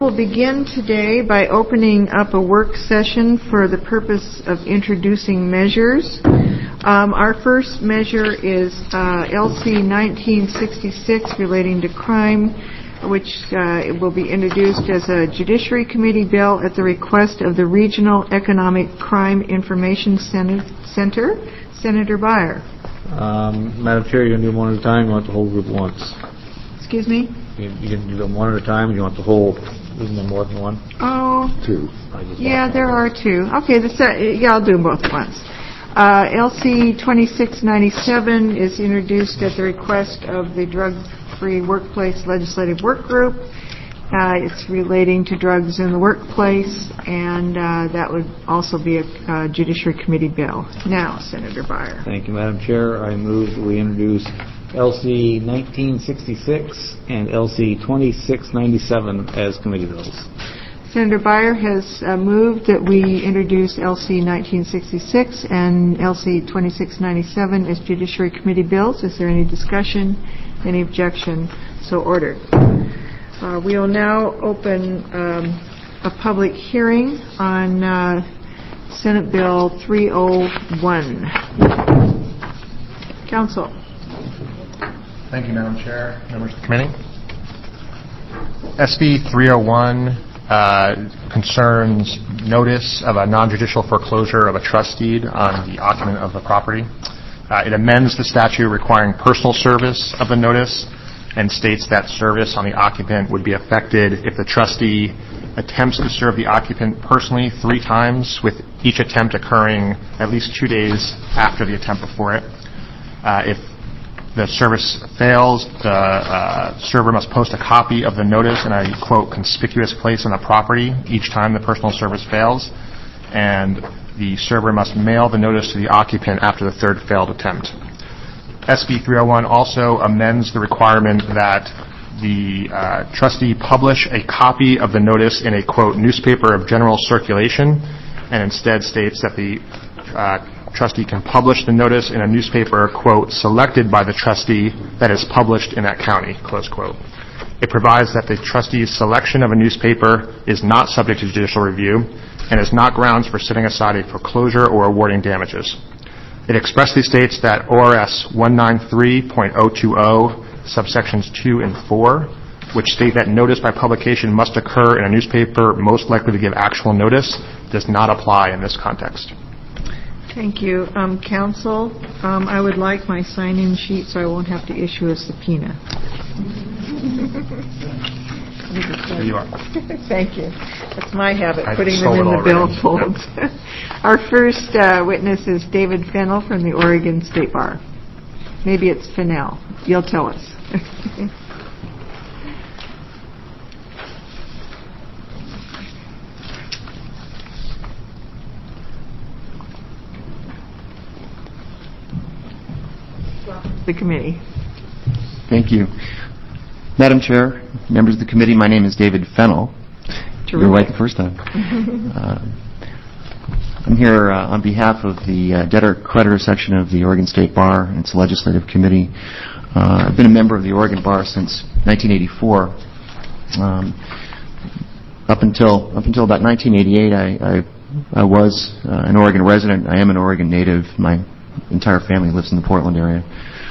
We'll begin today by opening up a work session for the purpose of introducing measures. Our first measure is LC 1966 relating to crime, which will be introduced as a Judiciary Committee bill at the request of the Regional Economic Crime Information Center. Senator Beyer. Madam Chair, you're going to do them one at a time. You want the whole group at once? Excuse me? You can do them one at a time. You want the whole, isn't there more than one? Oh. Two. Yeah, there are two. Okay, I'll do them both at once. LC 2697 is introduced at the request of the Drug-Free Workplace Legislative Work Group. It's relating to drugs in the workplace, and that would also be a Judiciary Committee bill. Now, Senator Beyer. Thank you, Madam Chair. I move that we introduce LC 1966 and LC 2697 as committee bills. Senator Beyer has moved that we introduce LC 1966 and LC 2697 as Judiciary Committee bills. Is there any discussion, any objection? So ordered. We will now open a public hearing on Senate Bill 301. Council. Thank you, Madam Chair, members of the committee. SB 301 concerns notice of a non-judicial foreclosure of a trust deed on the occupant of the property. It amends the statute requiring personal service of the notice and states that service on the occupant would be affected if the trustee attempts to serve the occupant personally 3 times, with each attempt occurring at least 2 days after the attempt before it. If the service fails, the server must post a copy of the notice in a, quote, conspicuous place on the property each time the personal service fails, and the server must mail the notice to the occupant after the 3rd failed attempt. SB 301 also amends the requirement that the trustee publish a copy of the notice in a, quote, newspaper of general circulation, and instead states that the trustee can publish the notice in a newspaper, quote, selected by the trustee that is published in that county, close quote. It provides that the trustee's selection of a newspaper is not subject to judicial review and is not grounds for setting aside a foreclosure or awarding damages. It expressly states that ORS 193.020 subsections 2 and 4, which state that notice by publication must occur in a newspaper most likely to give actual notice, does not apply in this context. Thank you. Council, I would like my sign-in sheet so I won't have to issue a subpoena. Here you are. Thank you. That's my habit, I putting them in the billfolds. Our first witness is David Fennell from the Oregon State Bar. Maybe it's Fennell. You'll tell us. The committee. Thank you. Madam Chair, members of the committee, my name is David Fennell. Terrific. You're right the first time. I'm here on behalf of the debtor-creditor section of the Oregon State Bar and its legislative committee. I've been a member of the Oregon Bar since 1984. Up until about 1988, I was an Oregon resident. I am an Oregon native. My entire family lives in the Portland area.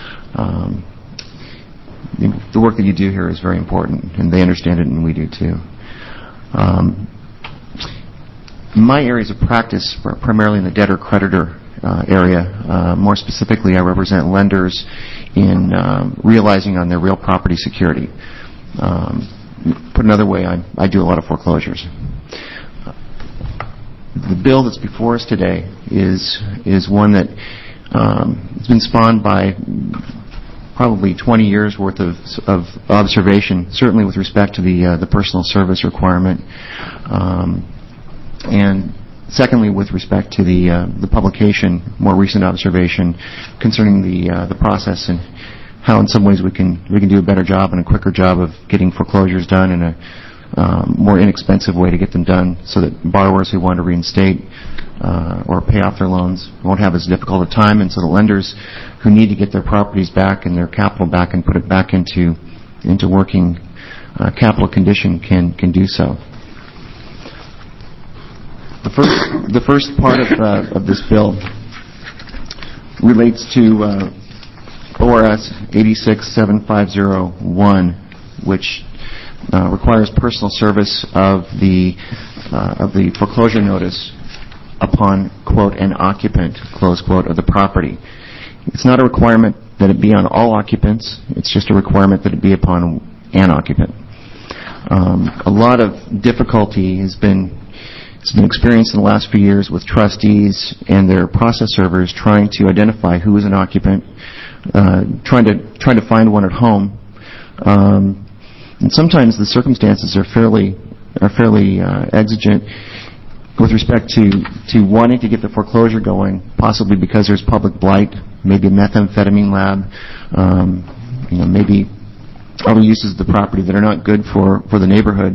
The work that you do here is very important, and they understand it, and we do too. My areas of practice are primarily in the debtor-creditor area. More specifically, I represent lenders in realizing on their real property security. Put another way, I do a lot of foreclosures. The bill that's before us today is one that has been spawned by probably 20 years worth of observation, certainly with respect to the personal service requirement, and secondly with respect to the publication, more recent observation concerning the process and how in some ways we can do a better job and a quicker job of getting foreclosures done in a more inexpensive way to get them done, so that borrowers who want to reinstate or pay off their loans won't have as difficult a time, and so the lenders who need to get their properties back and their capital back and put it back into working capital condition can do so. The first part of this bill relates to ORS 867501, which requires personal service of the foreclosure notice upon, quote, an occupant, close quote, of the property. It's not a requirement that it be on all occupants. It's just a requirement that it be upon an occupant. A lot of difficulty has been experienced in the last few years with trustees and their process servers trying to identify who is an occupant, trying to find one at home. And sometimes the circumstances are fairly exigent with respect to wanting to get the foreclosure going, possibly because there's public blight, maybe a methamphetamine lab, maybe other uses of the property that are not good for the neighborhood.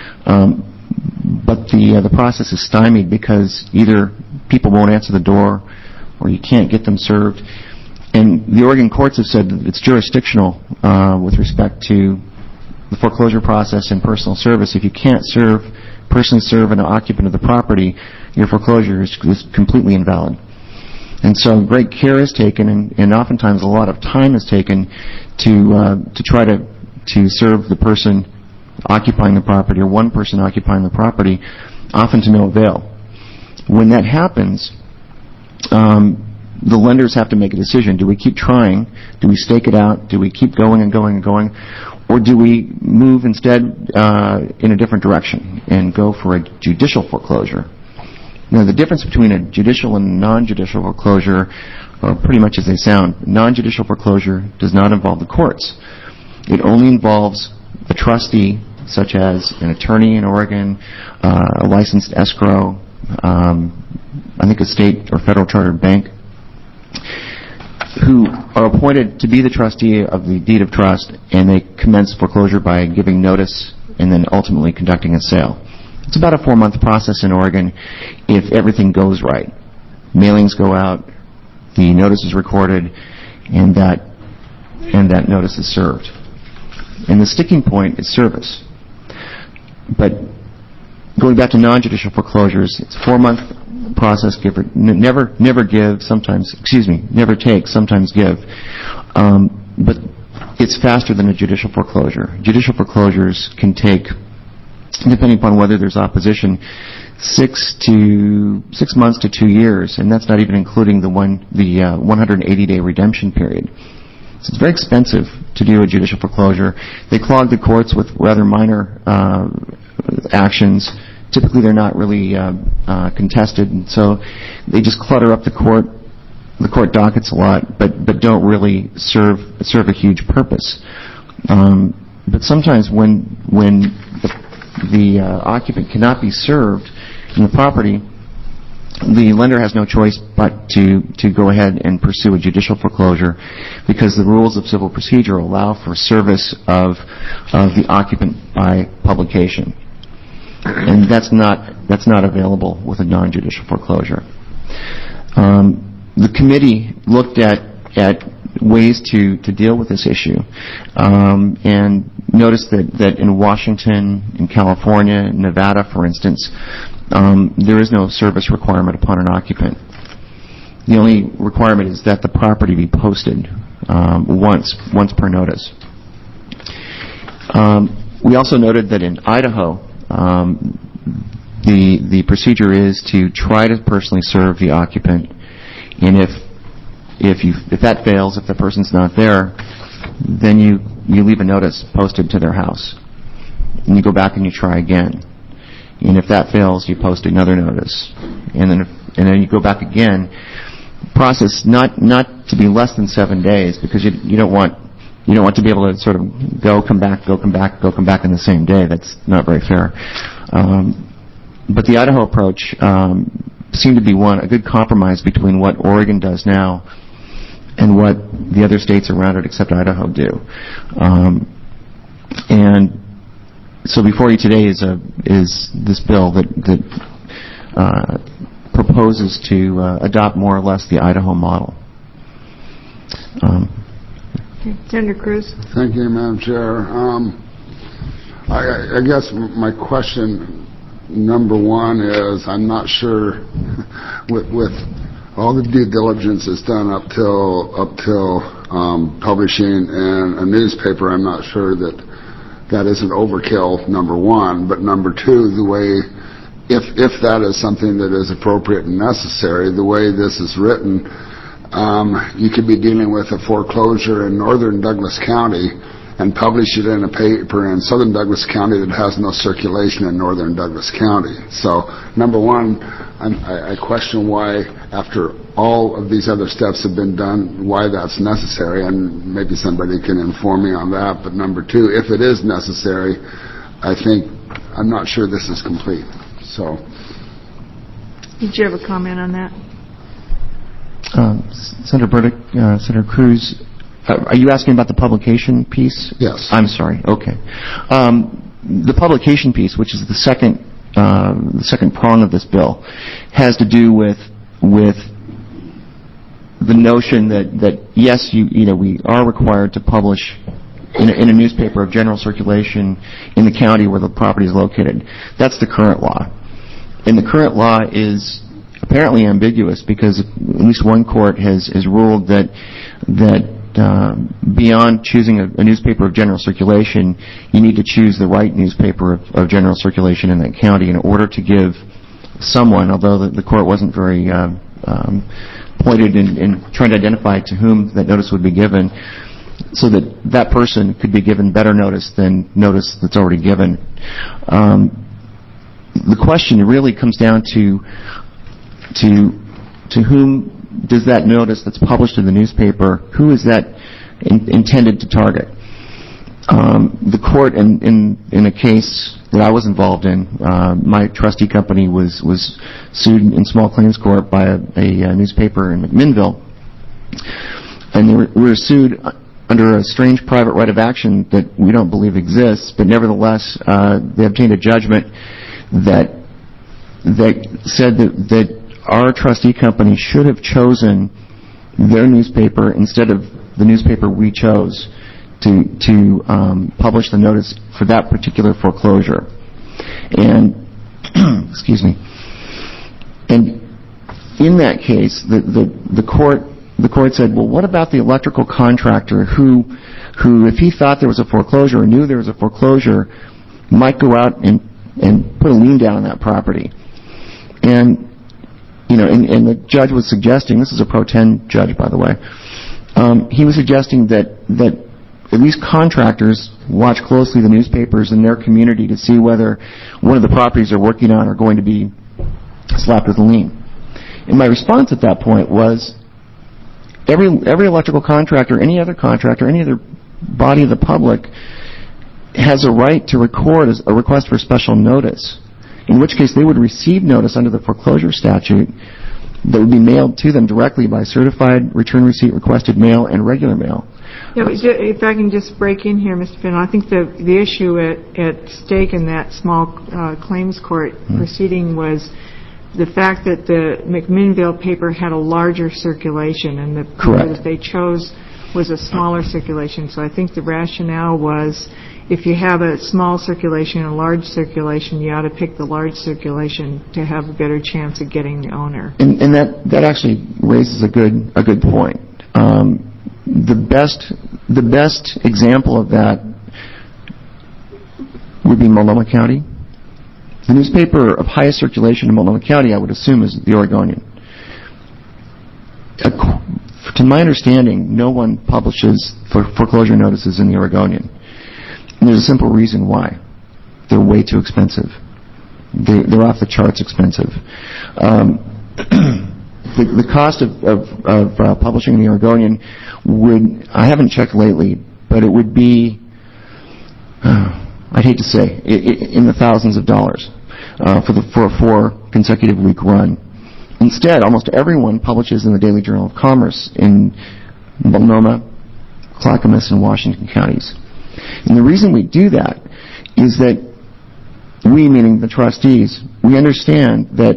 But the process is stymied because either people won't answer the door or you can't get them served. And the Oregon courts have said that it's jurisdictional with respect to the foreclosure process and personal service. If you can't personally serve an occupant of the property, your foreclosure is completely invalid. And so great care is taken, and oftentimes a lot of time is taken to try to serve the person occupying the property, or one person occupying the property, often to no avail. When that happens, the lenders have to make a decision. Do we keep trying? Do we stake it out? Do we keep going and going and going? Or do we move instead in a different direction and go for a judicial foreclosure? Now, the difference between a judicial and non-judicial foreclosure are pretty much as they sound. Non-judicial foreclosure does not involve the courts. It only involves a trustee, such as an attorney in Oregon, a licensed escrow, I think a state or federal chartered bank, who are appointed to be the trustee of the deed of trust, and they commence foreclosure by giving notice and then ultimately conducting a sale. It's about a 4-month process in Oregon if everything goes right. Mailings go out, the notice is recorded, and that notice is served. And the sticking point is service. But going back to non-judicial foreclosures, it's a 4-month process. Never take, sometimes give. But it's faster than a judicial foreclosure. Judicial foreclosures can take, depending upon whether there's opposition, 6 months to 2 years, and that's not even including the 180-day redemption period. So it's very expensive to do a judicial foreclosure. They clog the courts with rather minor actions. Typically, they're not really contested, and so they just clutter up the court dockets a lot, but don't really serve a huge purpose. But sometimes when the occupant cannot be served in the property, the lender has no choice but to go ahead and pursue a judicial foreclosure, because the rules of civil procedure allow for service of the occupant by publication. And that's not available with a non-judicial foreclosure. The committee looked at ways to deal with this issue, and noticed that in Washington, in California, Nevada, for instance, there is no service requirement upon an occupant. The only requirement is that the property be posted once per notice. We also noted that in Idaho, the procedure is to try to personally serve the occupant, and if that fails, if the person's not there, then you leave a notice posted to their house, and you go back and you try again. And if that fails, you post another notice, and then you go back again. Process not to be less than 7 days, because you don't want to be able to sort of come back in the same day. That's not very fair. But the Idaho approach seemed to be a good compromise between what Oregon does now and what the other states around it, except Idaho, do. And so before you today is this bill that proposes to adopt more or less the Idaho model. Senator Cruz. Thank you, Madam Chair. I guess my question, number one, is I'm not sure with all the due diligence that's done up till publishing in a newspaper. I'm not sure that isn't overkill, number one. But number two, the way, if that is something that is appropriate and necessary, the way this is written, you could be dealing with a foreclosure in northern Douglas County and publish it in a paper in southern Douglas County that has no circulation in northern Douglas County. So, number one, I question why, after all of these other steps have been done, why that's necessary, and maybe somebody can inform me on that. But number two, if it is necessary, I'm not sure this is complete. So, did you have a comment on that? Senator Burdick, Senator Cruz, are you asking about the publication piece? Yes. I'm sorry. Okay. The publication piece, which is the second prong of this bill, has to do with the notion that yes, we are required to publish in a newspaper of general circulation in the county where the property is located. That's the current law, and the current law is apparently ambiguous because at least one court has ruled that beyond choosing a newspaper of general circulation, you need to choose the right newspaper of general circulation in that county in order to give someone, although the court wasn't very pointed in trying to identify to whom that notice would be given, so that person could be given better notice than notice that's already given. The question really comes down to whom does that notice that's published in the newspaper, who is that intended to target? The court, in a case that I was involved in, my trustee company was sued in small claims court by a newspaper in McMinnville, and we were sued under a strange private right of action that we don't believe exists, but nevertheless they obtained a judgment that said that our trustee company should have chosen their newspaper instead of the newspaper we chose to publish the notice for that particular foreclosure. And excuse me. And in that case, the court said, well, what about the electrical contractor who if he thought there was a foreclosure or knew there was a foreclosure, might go out and put a lien down on that property? And and the judge was suggesting, this is a pro tem judge, by the way, he was suggesting that at least contractors watch closely the newspapers in their community to see whether one of the properties they're working on are going to be slapped with a lien. And my response at that point was, every electrical contractor, any other body of the public has a right to record a request for special notice, in which case they would receive notice under the foreclosure statute that would be mailed to them directly by certified return receipt requested mail and regular mail. Yeah, if I can just break in here, Mr. Finn, I think the issue at stake in that small claims court proceeding was the fact that the McMinnville paper had a larger circulation, and the paper that they chose was a smaller circulation. So I think the rationale was, if you have a small circulation and a large circulation, you ought to pick the large circulation to have a better chance of getting the owner. And that actually raises a good point. The best example of that would be Multnomah County. The newspaper of highest circulation in Multnomah County, I would assume, is the Oregonian. To my understanding, no one publishes foreclosure notices in the Oregonian. And there's a simple reason why. They're way too expensive. They're off the charts expensive. The cost of publishing in the Oregonian would, I haven't checked lately, but it would be, I'd hate to say, in the thousands of dollars for a 4 consecutive week run. Instead, almost everyone publishes in the Daily Journal of Commerce in Multnomah, Clackamas, and Washington counties. And the reason we do that is that we, meaning the trustees, we understand that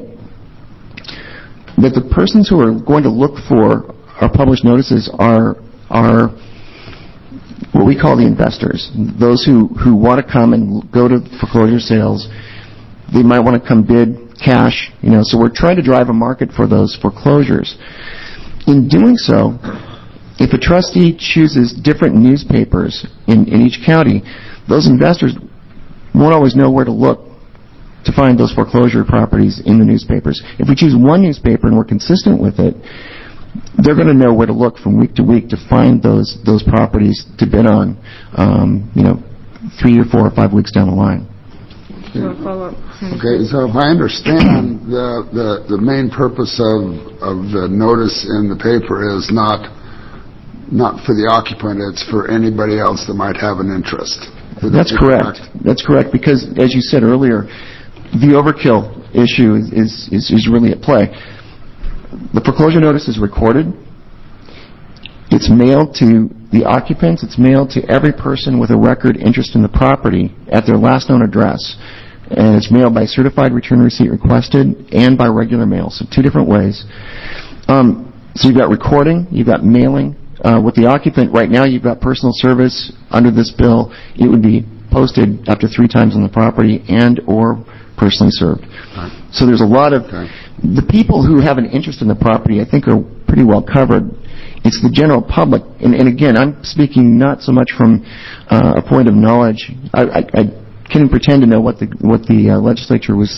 the persons who are going to look for our published notices are what we call the investors, those who want to come and go to foreclosure sales. They might want to come bid cash, so we're trying to drive a market for those foreclosures. In doing so, if a trustee chooses different newspapers in each county, those investors won't always know where to look to find those foreclosure properties in the newspapers. If we choose one newspaper and we're consistent with it, they're going to know where to look from week to week to find those properties to bid on, 3 or 4 or 5 weeks down the line. Okay, so if I understand, the main purpose of the notice in the paper is not for the occupant, it's for anybody else that might have an interest. That's correct. That's correct, because as you said earlier, the overkill issue is really at play. The foreclosure notice is recorded. It's mailed to the occupants. It's mailed to every person with a record interest in the property at their last known address. And it's mailed by certified return receipt requested and by regular mail, so 2 different ways. So you've got recording, you've got mailing. With the occupant, right now you've got personal service. Under this bill, it would be posted up to 3 times on the property and or personally served. Right. So there's a lot of... Okay. The people who have an interest in the property, I think, are pretty well covered. It's the general public. And again, I'm speaking not so much from a point of knowledge. I can't pretend to know what the legislature was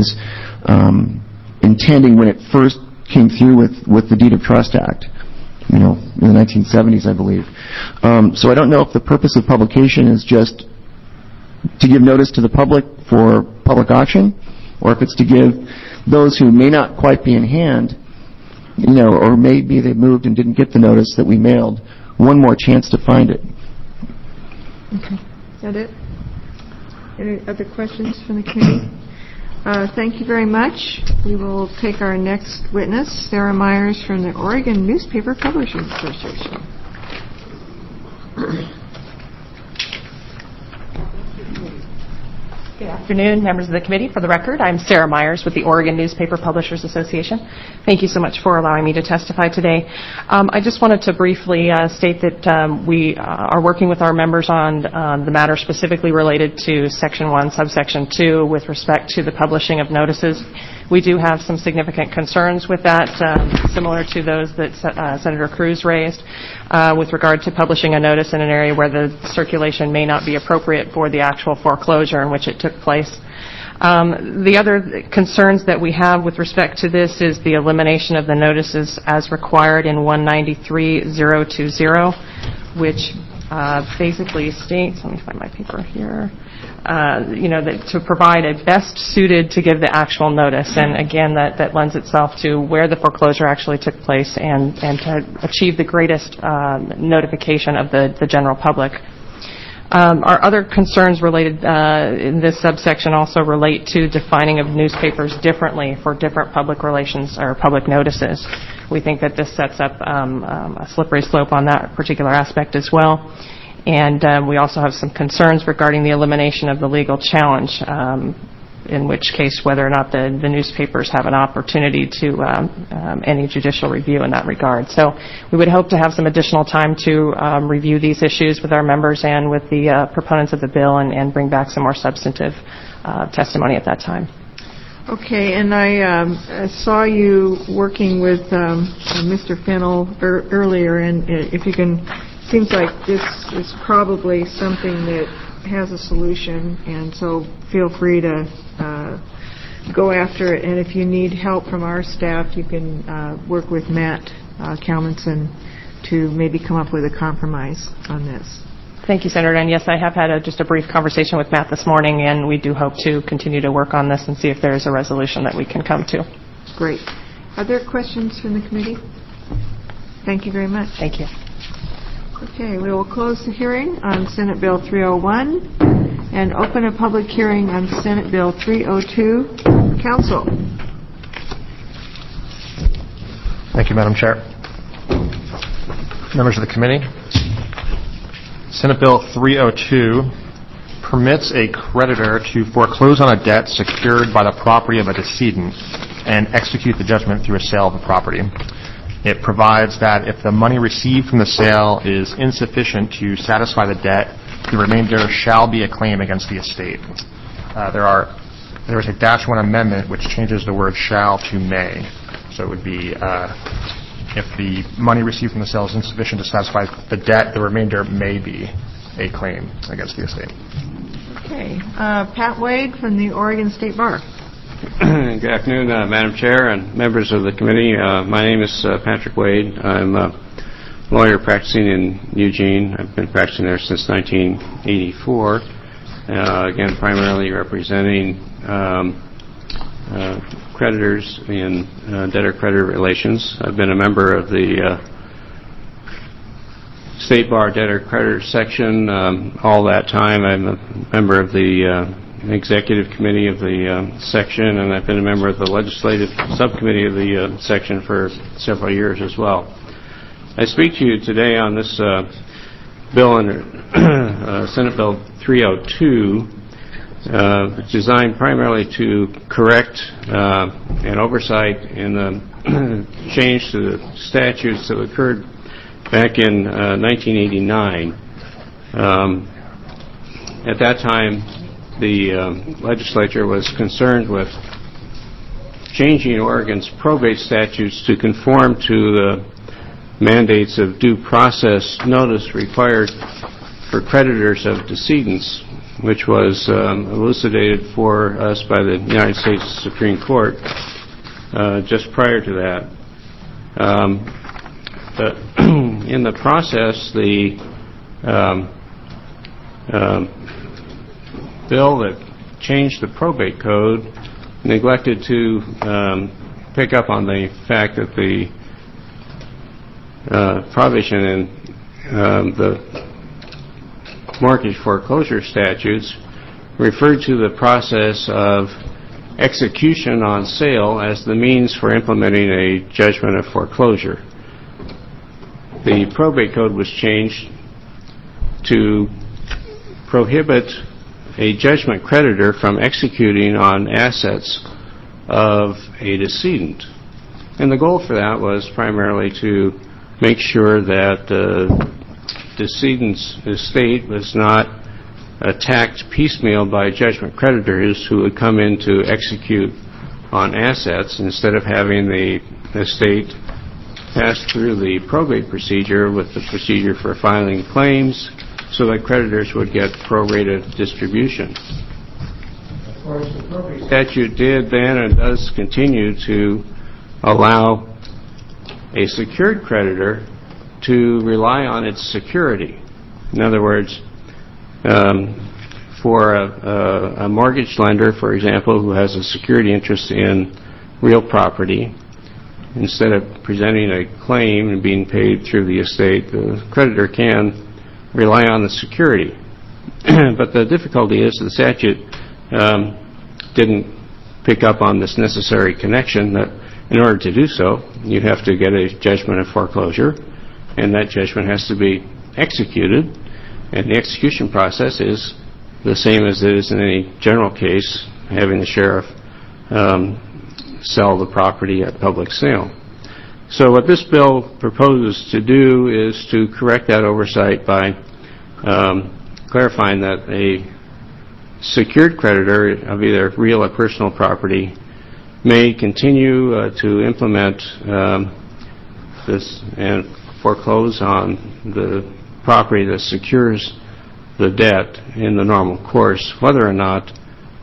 intending when it first came through with the Deed of Trust Act, in the 1970s, I believe. So I don't know if the purpose of publication is just to give notice to the public for public auction, or if it's to give those who may not quite be in hand, or maybe they moved and didn't get the notice that we mailed, one more chance to find it. Okay. Is that it? Any other questions from the committee? Thank you very much. We will take our next witness, Sarah Myers from the Oregon Newspaper Publishers Association. Good afternoon, members of the committee. For the record, I'm Sarah Myers with the Oregon Newspaper Publishers Association. Thank you so much for allowing me to testify today. I just wanted to briefly state that we are working with our members on the matter specifically related to Section 1, Subsection 2 with respect to the publishing of notices. We do have some significant concerns with that, similar to those that Senator Cruz raised with regard to publishing a notice in an area where the circulation may not be appropriate for the actual foreclosure in which it took place. The other concerns that we have with respect to this is the elimination of the notices as required in 193.020, which basically states, let me find my paper here, that to provide a best suited to give the actual notice. And again, that lends itself to where the foreclosure actually took place and to achieve the greatest notification of the general public. Our other concerns related in this subsection also relate to defining of newspapers differently for different public relations or public notices. We think that this sets up a slippery slope on that particular aspect as well. And we also have some concerns regarding the elimination of the legal challenge, in which case whether or not the newspapers have an opportunity to any judicial review in that regard. So we would hope to have some additional time to review these issues with our members and with the proponents of the bill and bring back some more substantive testimony at that time. Okay, and I saw you working with Mr. Fennell earlier, and if you can, seems like this is probably something that has a solution, and so feel free to go after it. And if you need help from our staff, you can work with Matt Kalmanson to maybe come up with a compromise on this. Thank you, Senator. And yes, I have had just a brief conversation with Matt this morning, and we do hope to continue to work on this and see if there is a resolution that we can come to. Great. Are there questions from the committee? Thank you very much. Thank you. Okay, we will close the hearing on Senate Bill 301 and open a public hearing on Senate Bill 302. Council. Thank you, Madam Chair. Members of the committee, Senate Bill 302 permits a creditor to foreclose on a debt secured by the property of a decedent and execute the judgment through a sale of the property. It provides that if the money received from the sale is insufficient to satisfy the debt, the remainder shall be a claim against the estate. There is a -1 amendment which changes the word shall to may. So it would be if the money received from the sale is insufficient to satisfy the debt, the remainder may be a claim against the estate. Okay. Pat Wade from the Oregon State Bar. Good afternoon, Madam Chair and members of the committee. My name is Patrick Wade. I'm a lawyer practicing in Eugene. I've been practicing there since 1984. Again, primarily representing creditors in debtor-creditor relations. I've been a member of the State Bar Debtor-Creditor section all that time. I'm a member of the executive committee of the section, and I've been a member of the legislative subcommittee of the section for several years as well. I speak to you today on this bill under Senate Bill 302, designed primarily to correct an oversight in the change to the statutes that occurred back in 1989. At that time, the legislature was concerned with changing Oregon's probate statutes to conform to the mandates of due process notice required for creditors of decedents, which was elucidated for us by the United States Supreme Court just prior to that. In the process, the bill that changed the probate code neglected to pick up on the fact that the provision in the mortgage foreclosure statutes referred to the process of execution on sale as the means for implementing a judgment of foreclosure. The probate code was changed to prohibit a judgment creditor from executing on assets of a decedent. And the goal for that was primarily to make sure that the decedent's estate was not attacked piecemeal by judgment creditors who would come in to execute on assets instead of having the estate pass through the probate procedure with the procedure for filing claims so that creditors would get prorated distribution. Of course, the probate statute did then and does continue to allow a secured creditor to rely on its security. In other words, for a mortgage lender, for example, who has a security interest in real property, instead of presenting a claim and being paid through the estate, the creditor can rely on the security. But the difficulty is the statute didn't pick up on this necessary connection that in order to do so, you have to get a judgment of foreclosure, and that judgment has to be executed, and the execution process is the same as it is in any general case, having the sheriff sell the property at public sale. So what this bill proposes to do is to correct that oversight by clarifying that a secured creditor of either real or personal property may continue to implement this and foreclose on the property that secures the debt in the normal course, whether or not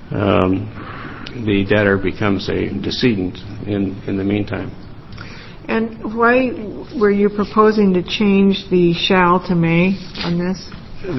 the debtor becomes a decedent in the meantime. And why were you proposing to change the shall to may on this?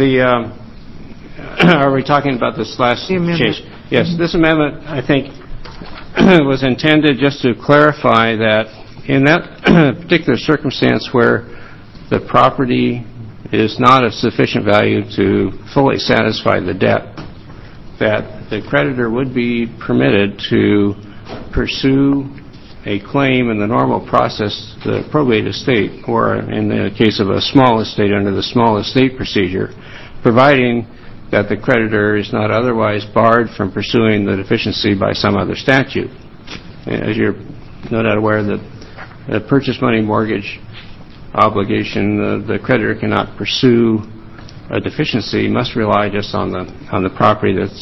Are we talking about this last change? Yes, this amendment, I think, was intended just to clarify that in that particular circumstance where the property is not of sufficient value to fully satisfy the debt, that the creditor would be permitted to pursue a claim in the normal process, the probate estate, or in the case of a small estate under the small estate procedure, providing that the creditor is not otherwise barred from pursuing the deficiency by some other statute. As you're no doubt aware, that a purchase money mortgage obligation, the creditor cannot pursue a deficiency, must rely just on the property that's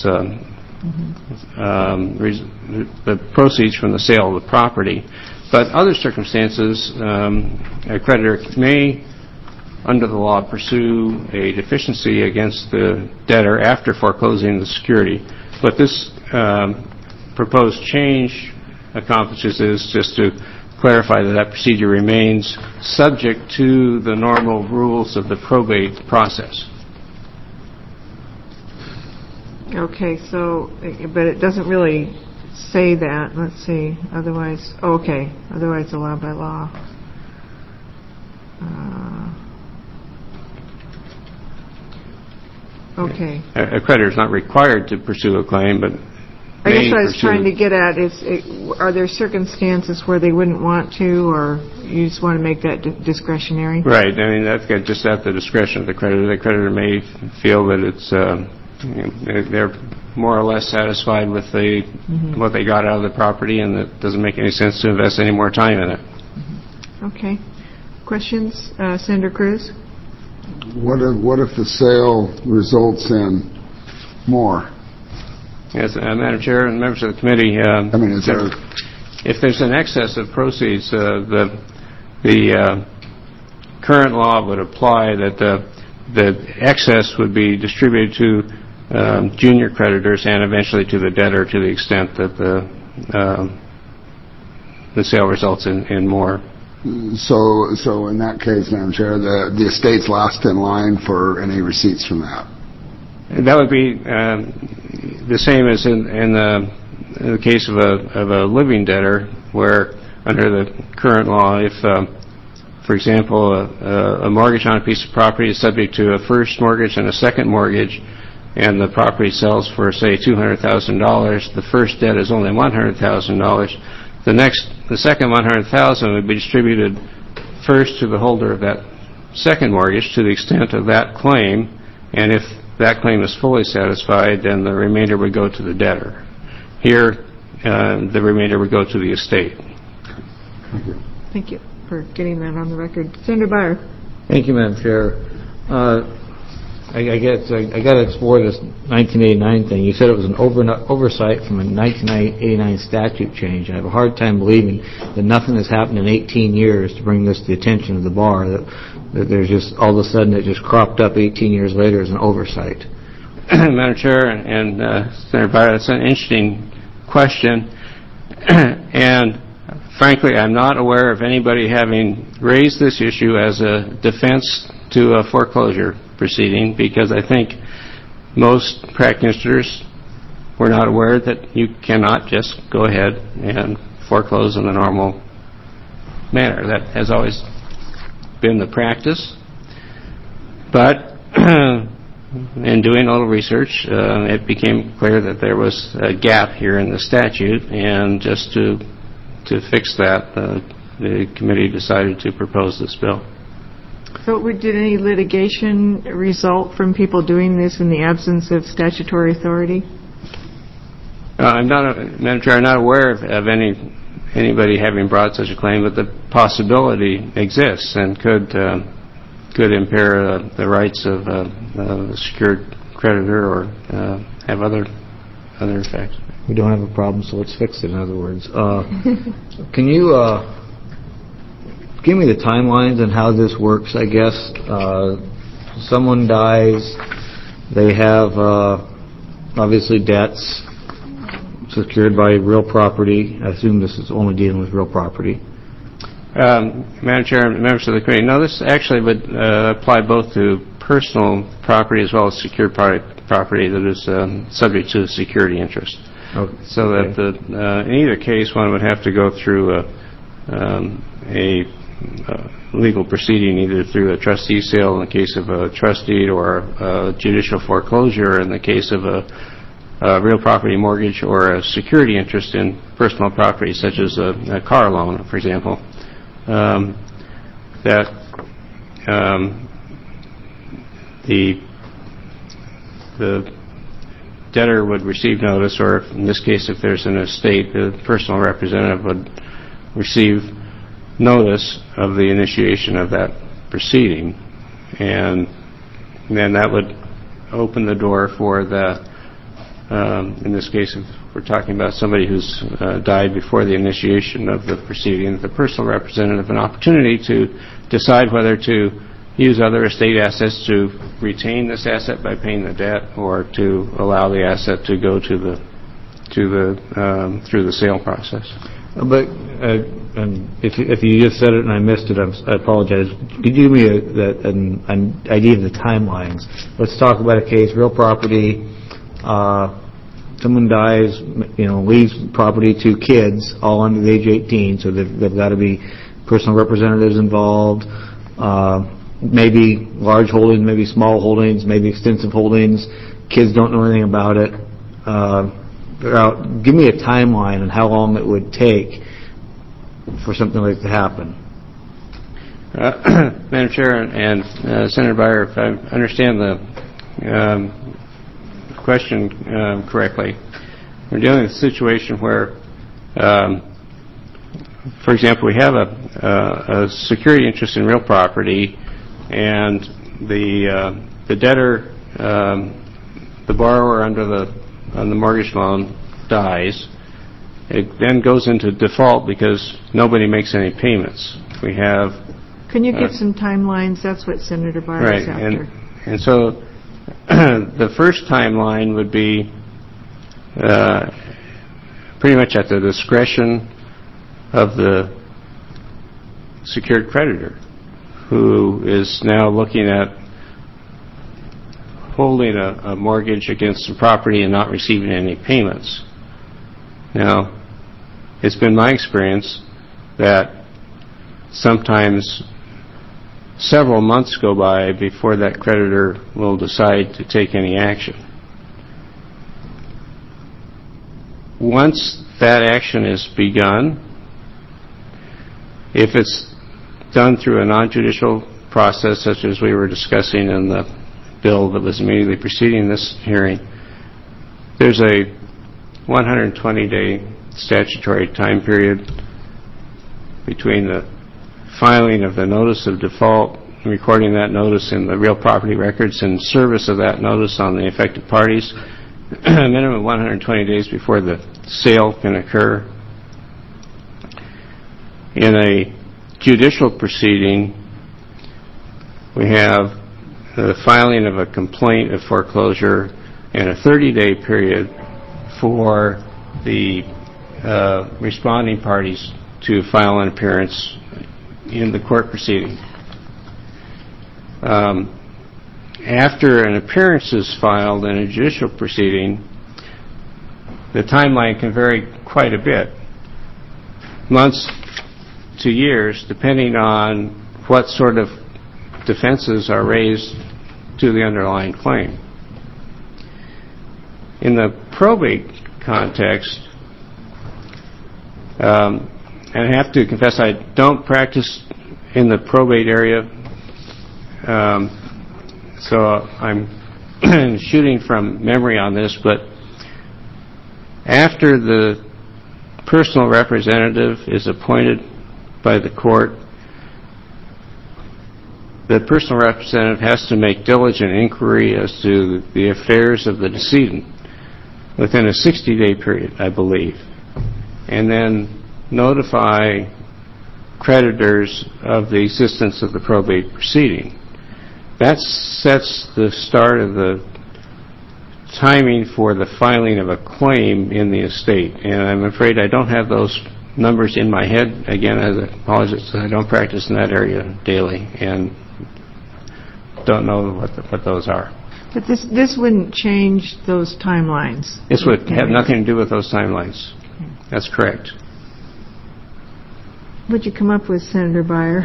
the proceeds from the sale of the property. But other circumstances, a creditor may, under the law, pursue a deficiency against the debtor after foreclosing the security. What this proposed change accomplishes is just to clarify that procedure remains subject to the normal rules of the probate process. Okay, so, but it doesn't really say that. Let's see. Otherwise, okay. Otherwise allowed by law. Okay. A creditor is not required to pursue a claim, but I guess what I was trying to get at is, are there circumstances where they wouldn't want to, or you just want to make that discretionary? Right. I mean, that's just at the discretion of the creditor. The creditor may feel that it's they're more or less satisfied with what they got out of the property, and it doesn't make any sense to invest any more time in it. Okay. Questions? Senator Cruz? What if the sale results in more? Yes, Madam Chair and members of the committee, if there's an excess of proceeds, the current law would apply that the excess would be distributed to junior creditors and eventually to the debtor to the extent that the sale results in more. So in that case, Madam Chair, the estate's last in line for any receipts from that. That would be the same as in the case of a living debtor, where under the current law, if, for example, a mortgage on a piece of property is subject to a first mortgage and a second mortgage, and the property sells for, say, $200,000, the first debt is only $100,000. The second $100,000 would be distributed first to the holder of that second mortgage to the extent of that claim, and if that claim is fully satisfied, then the remainder would go to the debtor. Here, the remainder would go to the estate. Thank you for getting that on the record. Senator Byer. Thank you, Madam Chair. I got to explore this 1989 thing. You said it was an oversight from a 1989 statute change. I have a hard time believing that nothing has happened in 18 years to bring this to the attention of the bar, that there's just all of a sudden it just cropped up 18 years later as an oversight. Madam Chair and Senator Byer, that's an interesting question. And frankly, I'm not aware of anybody having raised this issue as a defense to a foreclosure proceeding, because I think most practitioners were not aware that you cannot just go ahead and foreclose in the normal manner. That has always been the practice. But in doing a little research, it became clear that there was a gap here in the statute, and just to fix that, the committee decided to propose this bill. So did any litigation result from people doing this in the absence of statutory authority? Madam Chair, I'm not aware of anybody having brought such a claim, but the possibility exists and could impair the rights of a secured creditor or have other effects. We don't have a problem, so let's fix it, in other words. Can you give me the timelines on how this works, I guess? Someone dies, they have obviously debts secured by real property. I assume this is only dealing with real property. Madam Chair and members of the committee, no, this actually would apply both to personal property as well as secured property that is subject to security interest. Okay. So that in either case, one would have to go through a legal proceeding, either through a trustee sale in the case of a trust deed, or a judicial foreclosure in the case of a real property mortgage, or a security interest in personal property, such as a car loan, for example. The debtor would receive notice, or in this case, if there's an estate, the personal representative would receive notice of the initiation of that proceeding, and then that would open the door for the, in this case, if we're talking about somebody who's died before the initiation of the proceeding, the personal representative an opportunity to decide whether to use other estate assets to retain this asset by paying the debt, or to allow the asset to go to the through the sale process. But and if you just said it and I missed it, I apologize. Could you give me an idea of the timelines? Let's talk about a case, real property. Someone dies, leaves property to kids, all under the age of 18, so they've got to be personal representatives involved. Maybe large holdings, maybe small holdings, maybe extensive holdings. Kids don't know anything about it. Give me a timeline on how long it would take for something like that to happen. Madam Chair and Senator Beyer, if I understand the question correctly, we're dealing with a situation where, for example, we have a security interest in real property, and the debtor, the borrower on the mortgage loan dies. It then goes into default because nobody makes any payments. We have. Can you give some timelines? That's what Senator Beyer is after. And so the first timeline would be pretty much at the discretion of the secured creditor, who is now looking at holding a mortgage against the property and not receiving any payments. Now, it's been my experience that sometimes several months go by before that creditor will decide to take any action. Once that action is begun, if it's done through a non-judicial process, such as we were discussing in the bill that was immediately preceding this hearing, there's a 120-day statutory time period between the filing of the notice of default, recording that notice in the real property records, and service of that notice on the affected parties, a minimum of 120 days before the sale can occur. In a judicial proceeding, we have the filing of a complaint of foreclosure and a 30-day period for the responding parties to file an appearance in the court proceeding. After an appearance is filed in a judicial proceeding, the timeline can vary quite a bit, months to years, depending on what sort of defenses are raised to the underlying claim. In the probate context, and I have to confess I don't practice in the probate area, so I'm shooting from memory on this, but after the personal representative is appointed by the court, the personal representative has to make diligent inquiry as to the affairs of the decedent within a 60-day period, I believe, and then notify creditors of the existence of the probate proceeding. That sets the start of the timing for the filing of a claim in the estate, and I'm afraid I don't have those numbers in my head. Again, I apologize, I don't practice in that area daily and don't know what those are. But this wouldn't change those timelines. This would have nothing to do with those timelines. That's correct. What'd you come up with, Senator Beyer?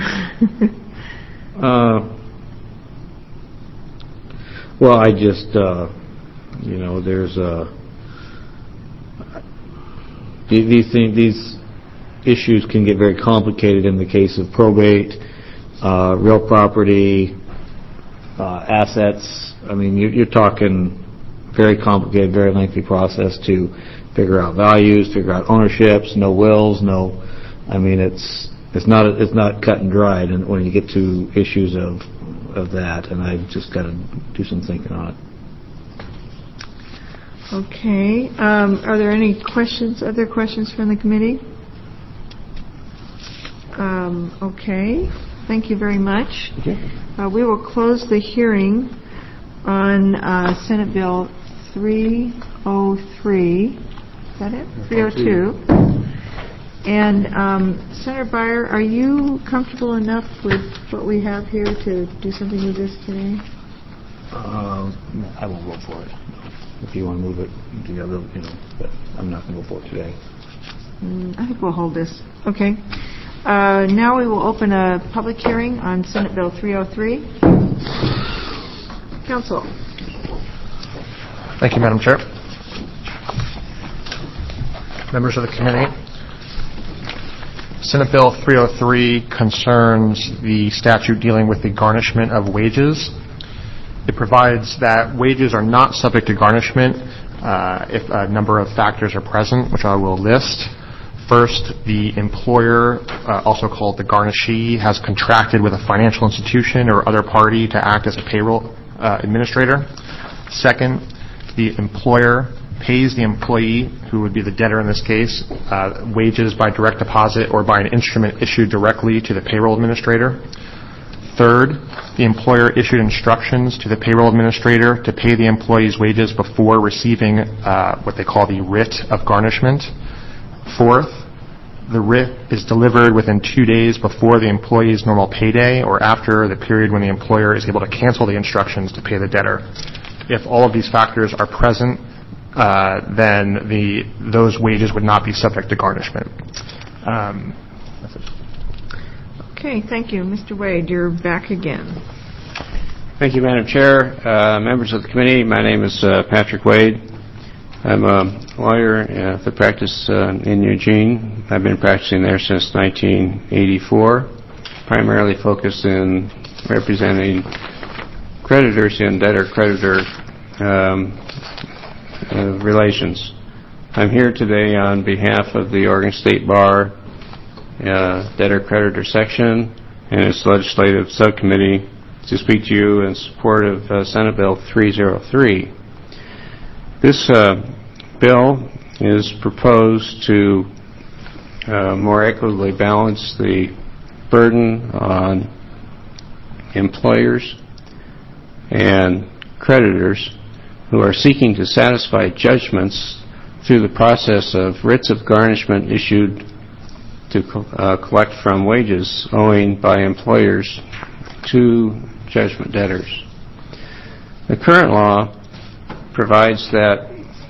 Well, I just, there's these issues can get very complicated in the case of probate, real property, assets. I mean, you're talking very complicated, very lengthy process to figure out values, figure out ownerships, no wills, I mean, it's it's not cut and dried, and when you get to issues of that, and I've just got to do some thinking on it. Okay. Are there any other questions from the committee? Okay. Thank you very much. Okay. We will close the hearing on Senate Bill 303. Is that it? 302. And Senator Beyer, are you comfortable enough with what we have here to do something with this today? I won't vote for it. If you want to move it together, but I'm not going to go for it today. I think we'll hold this. Okay. Now we will open a public hearing on Senate Bill 303. Council. Thank you, Madam Chair. Members of the committee, Senate Bill 303 concerns the statute dealing with the garnishment of wages. It provides that wages are not subject to garnishment if a number of factors are present, which I will list. First, the employer, also called the garnishee, has contracted with a financial institution or other party to act as a payroll administrator. Second, the employer pays the employee, who would be the debtor in this case, wages by direct deposit or by an instrument issued directly to the payroll administrator. Third, the employer issued instructions to the payroll administrator to pay the employee's wages before receiving what they call the writ of garnishment. Fourth, the writ is delivered within 2 days before the employee's normal payday or after the period when the employer is able to cancel the instructions to pay the debtor. If all of these factors are present, then those wages would not be subject to garnishment. That's it. Okay, thank you. Mr. Wade, you're back again. Thank you, Madam Chair. Members of the committee, my name is Patrick Wade. I'm a lawyer for practice in Eugene. I've been practicing there since 1984, primarily focused in representing creditors and debtor-creditor relations. I'm here today on behalf of the Oregon State Bar Debtor-Creditor Section and its legislative subcommittee to speak to you in support of Senate Bill 303. This bill is proposed to more equitably balance the burden on employers and creditors who are seeking to satisfy judgments through the process of writs of garnishment issued to collect from wages owing by employers to judgment debtors. The current law provides that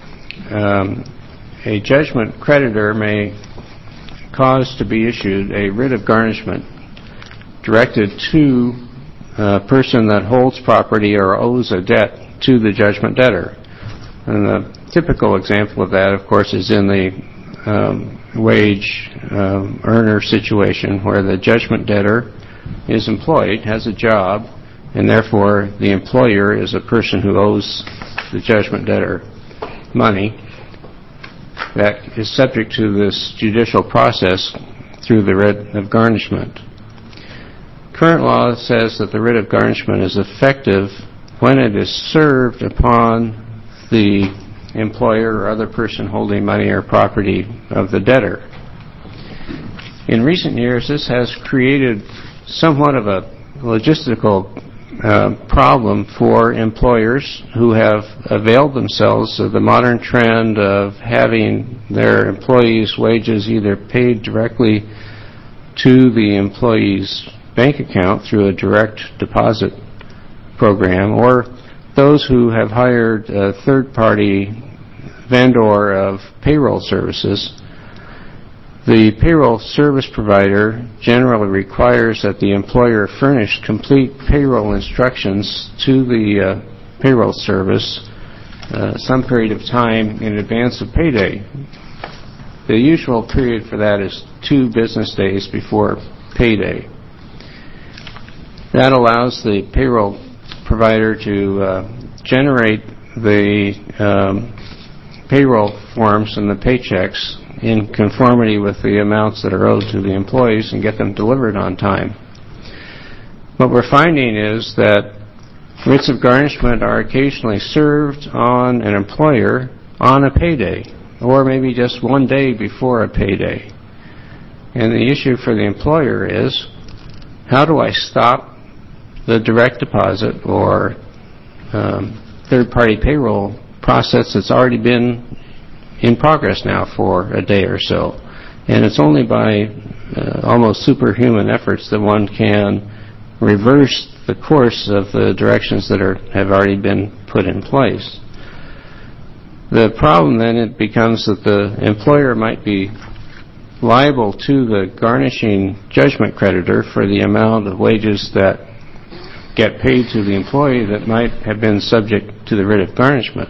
a judgment creditor may cause to be issued a writ of garnishment directed to a person that holds property or owes a debt to the judgment debtor. And the typical example of that, of course, is in the wage earner situation where the judgment debtor is employed, has a job, and therefore the employer is a person who owes the judgment debtor money that is subject to this judicial process through the writ of garnishment. Current law says that the writ of garnishment is effective when it is served upon the employer or other person holding money or property of the debtor. In recent years, this has created somewhat of a logistical problem for employers who have availed themselves of the modern trend of having their employees' wages either paid directly to the employee's bank account through a direct deposit program, or those who have hired a third-party vendor of payroll services. The payroll service provider generally requires that the employer furnish complete payroll instructions to the payroll service some period of time in advance of payday. The usual period for that is 2 business days before payday. That allows the payroll provider to generate the payroll forms and the paychecks in conformity with the amounts that are owed to the employees and get them delivered on time. What we're finding is that writs of garnishment are occasionally served on an employer on a payday, or maybe just one day before a payday. And the issue for the employer is, how do I stop the direct deposit or third-party payroll process that's already been in progress now for a day or so? And it's only by almost superhuman efforts that one can reverse the course of the directions that have already been put in place. The problem then it becomes that the employer might be liable to the garnishing judgment creditor for the amount of wages that get paid to the employee that might have been subject to the writ of garnishment.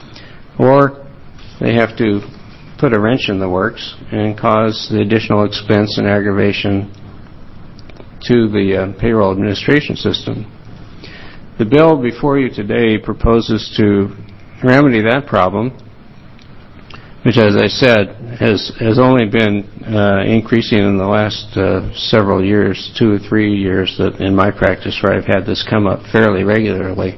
Or they have to put a wrench in the works and cause the additional expense and aggravation to the payroll administration system. The bill before you today proposes to remedy that problem, which, as I said, has only been increasing in the last several years, 2 or 3 years that in my practice where I've had this come up fairly regularly,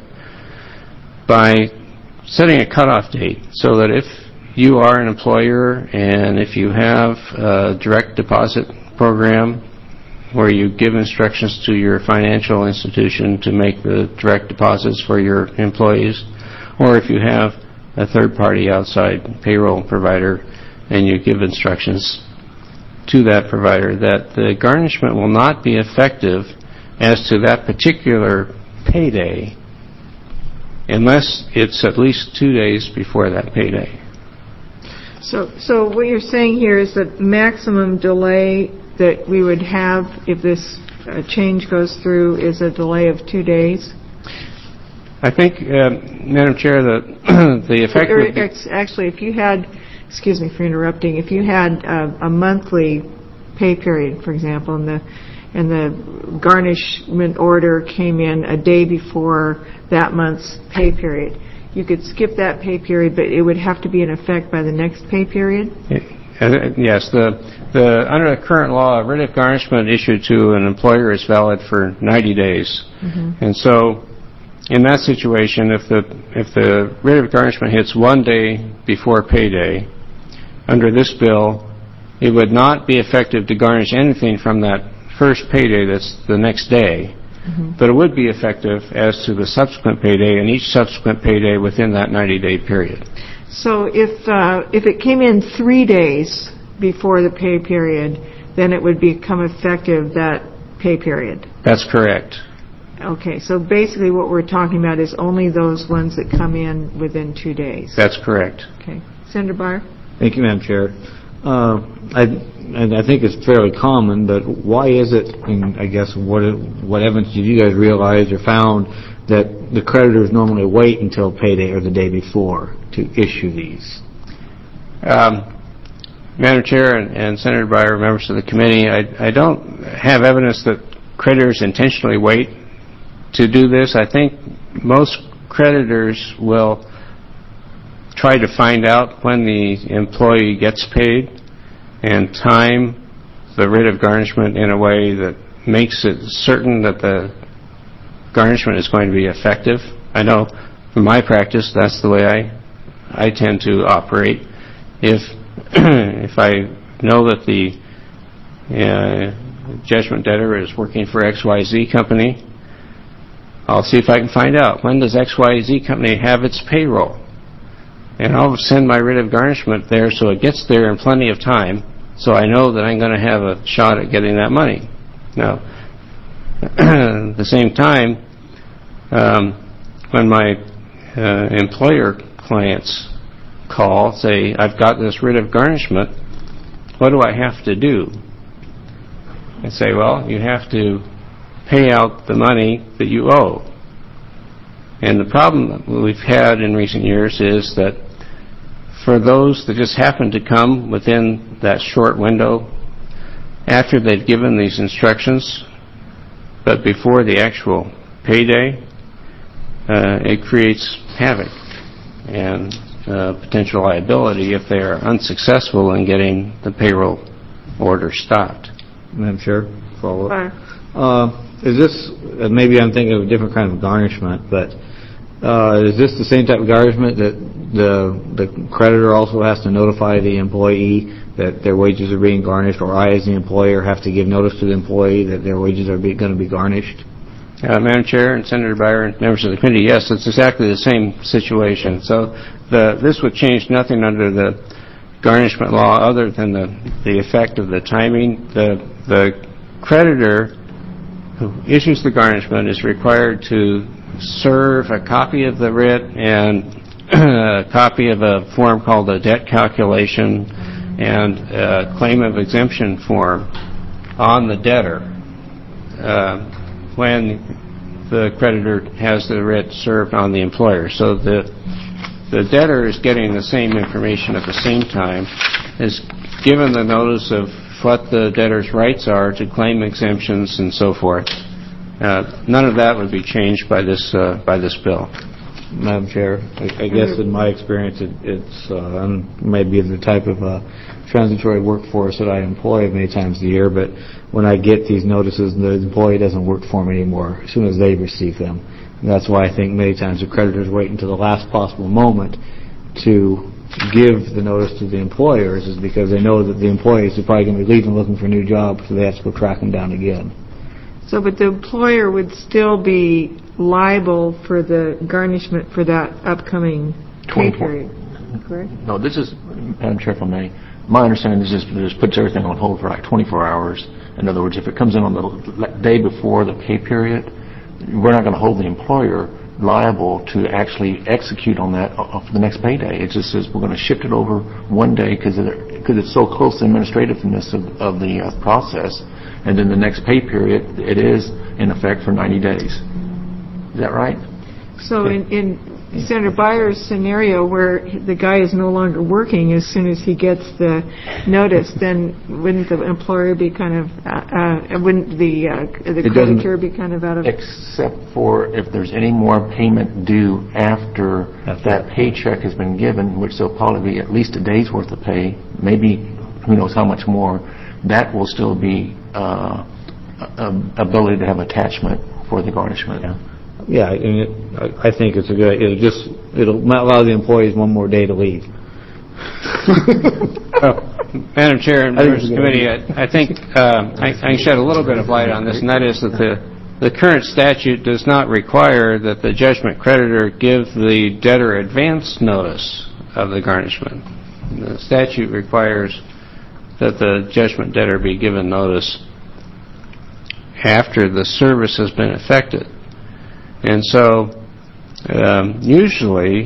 by setting a cutoff date so that if you are an employer and if you have a direct deposit program where you give instructions to your financial institution to make the direct deposits for your employees, or if you have a third-party outside payroll provider and you give instructions to that provider, that the garnishment will not be effective as to that particular payday unless it's at least 2 days before that payday. So what you're saying here is that maximum delay that we would have if this change goes through is a delay of 2 days? I think, Madam Chair, that the effective... Actually, if you had, excuse me for interrupting, if you had a monthly pay period, for example, and the garnishment order came in a day before that month's pay period, you could skip that pay period, but it would have to be in effect by the next pay period? Yes. Under the current law, a writ of garnishment issued to an employer is valid for 90 days. Mm-hmm. And so, in that situation, if the writ of garnishment hits 1 day before payday, under this bill, it would not be effective to garnish anything from that first payday that's the next day, mm-hmm. but it would be effective as to the subsequent payday and each subsequent payday within that 90-day period. So if it came in 3 days before the pay period, then it would become effective that pay period? That's correct. Okay, so basically what we're talking about is only those ones that come in within 2 days. That's correct. Okay. Senator Byer? Thank you, Madam Chair. I think it's fairly common, but why is it, and I guess what evidence did you guys realize or found that the creditors normally wait until payday or the day before to issue these? Madam Chair and Senator Byer, members of the committee, I don't have evidence that creditors intentionally wait to do this. I think most creditors will try to find out when the employee gets paid and time the writ of garnishment in a way that makes it certain that the garnishment is going to be effective. I know from my practice that's the way I tend to operate. If I know that the judgment debtor is working for XYZ company, I'll see if I can find out when does XYZ company have its payroll. And I'll send my writ of garnishment there so it gets there in plenty of time so I know that I'm going to have a shot at getting that money. Now, at the same time, when my employer clients call, say, I've got this writ of garnishment, what do I have to do? I say, well, you have to pay out the money that you owe. And the problem that we've had in recent years is that for those that just happen to come within that short window, after they've given these instructions, but before the actual payday, it creates havoc. And potential liability if they are unsuccessful in getting the payroll order stopped. Madam Chair, follow up. Is this, maybe I'm thinking of a different kind of garnishment, but is this the same type of garnishment that the creditor also has to notify the employee that their wages are being garnished, or I as the employer have to give notice to the employee that their wages are going to be garnished? Madam Chair and Senator Byer and members of the committee, yes, it's exactly the same situation. So this would change nothing under the garnishment law other than the effect of the timing. The creditor who issues the garnishment is required to serve a copy of the writ and a copy of a form called a debt calculation and a claim of exemption form on the debtor when the creditor has the writ served on the employer. So the debtor is getting the same information at the same time, is given the notice of what the debtor's rights are to claim exemptions and so forth. None of that would be changed by this bill. Madam Chair, I guess in my experience it's maybe the type of transitory workforce that I employ many times a year, but when I get these notices, the employee doesn't work for me anymore as soon as they receive them. And that's why I think many times the creditors wait until the last possible moment to give the notice to the employers, is because they know that the employees are probably going to be leaving looking for a new job, so they have to go track them down again. So, but the employer would still be liable for the garnishment for that upcoming pay period, correct? No, this is, Madam Chair, if I may, my understanding is this puts everything on hold for like 24 hours. In other words, if it comes in on the day before the pay period, we're not going to hold the employer liable to actually execute on that for the next payday. It just says we're going to shift it over one day because it's so close to the administrativeness of the process, and then the next pay period, it is in effect for 90 days. Is that right? So in Senator Byer's scenario where the guy is no longer working as soon as he gets the notice, then wouldn't the employer be kind of, wouldn't the creditor be kind of out of... Except for if there's any more payment due after that paycheck has been given, which there'll probably be at least a day's worth of pay, maybe who knows how much more, that will still be ability to have attachment for the garnishment. Yeah, and I think it's a good. It'll allow the employees one more day to leave. Madam Chair and members of the committee, I think I can shed a little bit of light on this, and that is that the current statute does not require that the judgment creditor give the debtor advance notice of the garnishment. The statute requires that the judgment debtor be given notice after the service has been effected. And so, usually,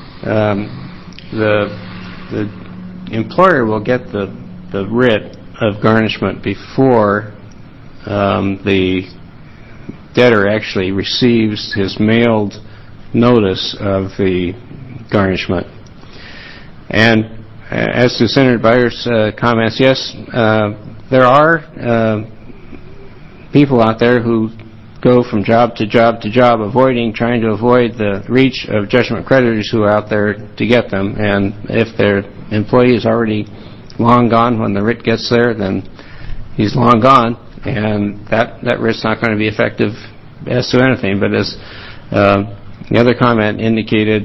the employer will get the writ of garnishment before the debtor actually receives his mailed notice of the garnishment. And as to Senator Byer's comments, yes, there are people out there who go from job to job to job, trying to avoid the reach of judgment creditors who are out there to get them. And if their employee is already long gone when the writ gets there, then he's long gone, and that writ's not going to be effective as to anything. But as the other comment indicated,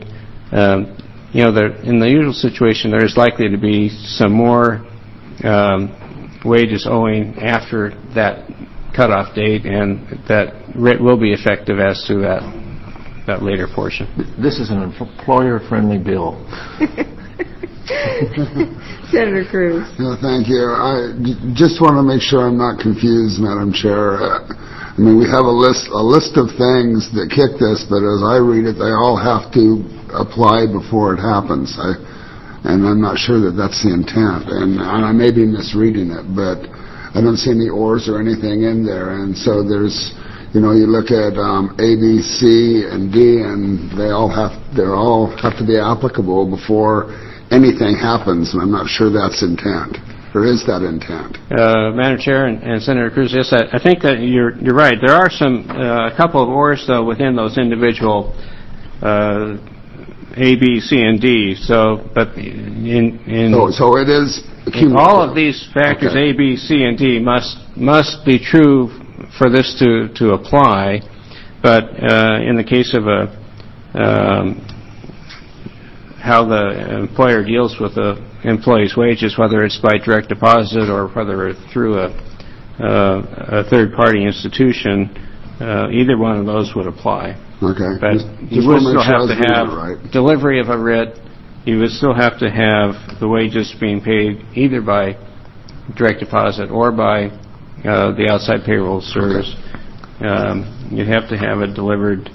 in the usual situation, there is likely to be some more wages owing after that cutoff date, and that writ will be effective as to that later portion. This is an employer-friendly bill. Senator Cruz. No, thank you. I just want to make sure I'm not confused, Madam Chair. I mean, we have a list of things that kick this, but as I read it, they all have to apply before it happens. And I'm not sure that that's the intent, and I may be misreading it, but I don't see any ors or anything in there. And so there's, you look at A, B, C, and D, and they all have to be applicable before anything happens, and I'm not sure that's intent. Or is that intent? Madam Chair and Senator Cruz, yes, I think that you're right. There are a couple of ors, though, within those individual A, B, C, and D. So, but in So it is cumulative. all of these factors, Okay. A, B, C, and D, must be true for this to apply. But in the case of how the employer deals with the employee's wages, whether it's by direct deposit or whether it's through a third-party institution, either one of those would apply. Okay. But you Just would wanna still make sure I have was to reading have it right. delivery of a writ. You would still have to have the wages being paid either by direct deposit or by the outside payroll service. You'd have to have it delivered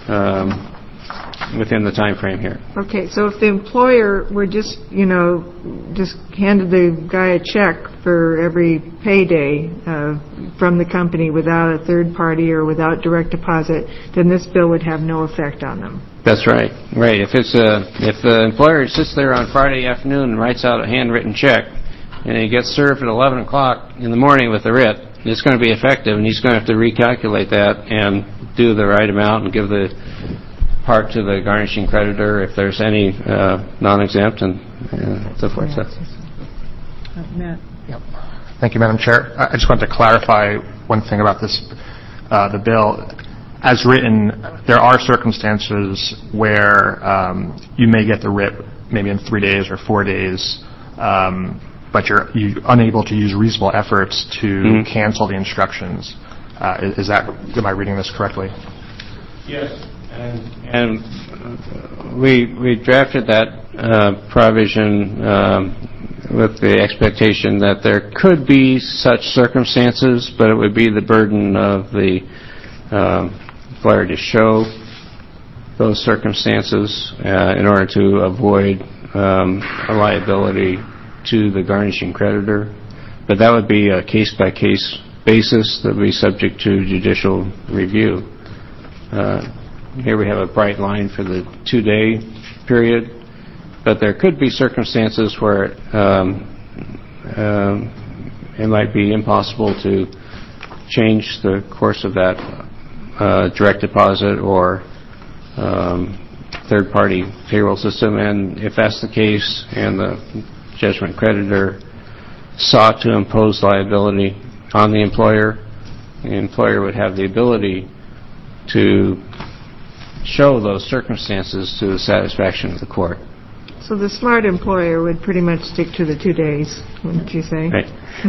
within the time frame here. Okay, so if the employer were just handed the guy a check for every payday from the company without a third party or without direct deposit, then this bill would have no effect on them. That's right. Right. If the employer sits there on Friday afternoon and writes out a handwritten check, and he gets served at 11 o'clock in the morning with the writ, it's going to be effective, and he's going to have to recalculate that and do the right amount and give the part to the garnishing creditor if there's any non-exempt and so forth. Matt. Thank you, Madam Chair. I just wanted to clarify one thing about this, the bill. As written, there are circumstances where you may get the writ maybe in 3 days or 4 days, but you're unable to use reasonable efforts to cancel the instructions. Am I reading this correctly? Yes. And we drafted that provision with the expectation that there could be such circumstances, but it would be the burden of the employer to show those circumstances in order to avoid a liability to the garnishing creditor. But that would be a case-by-case basis that would be subject to judicial review. Here we have a bright line for the 2-day period, but there could be circumstances where it might be impossible to change the course of that direct deposit or third-party payroll system. And if that's the case and the judgment creditor sought to impose liability on the employer would have the ability to show those circumstances to the satisfaction of the court. So the smart employer would pretty much stick to the 2 days, wouldn't you say? Right.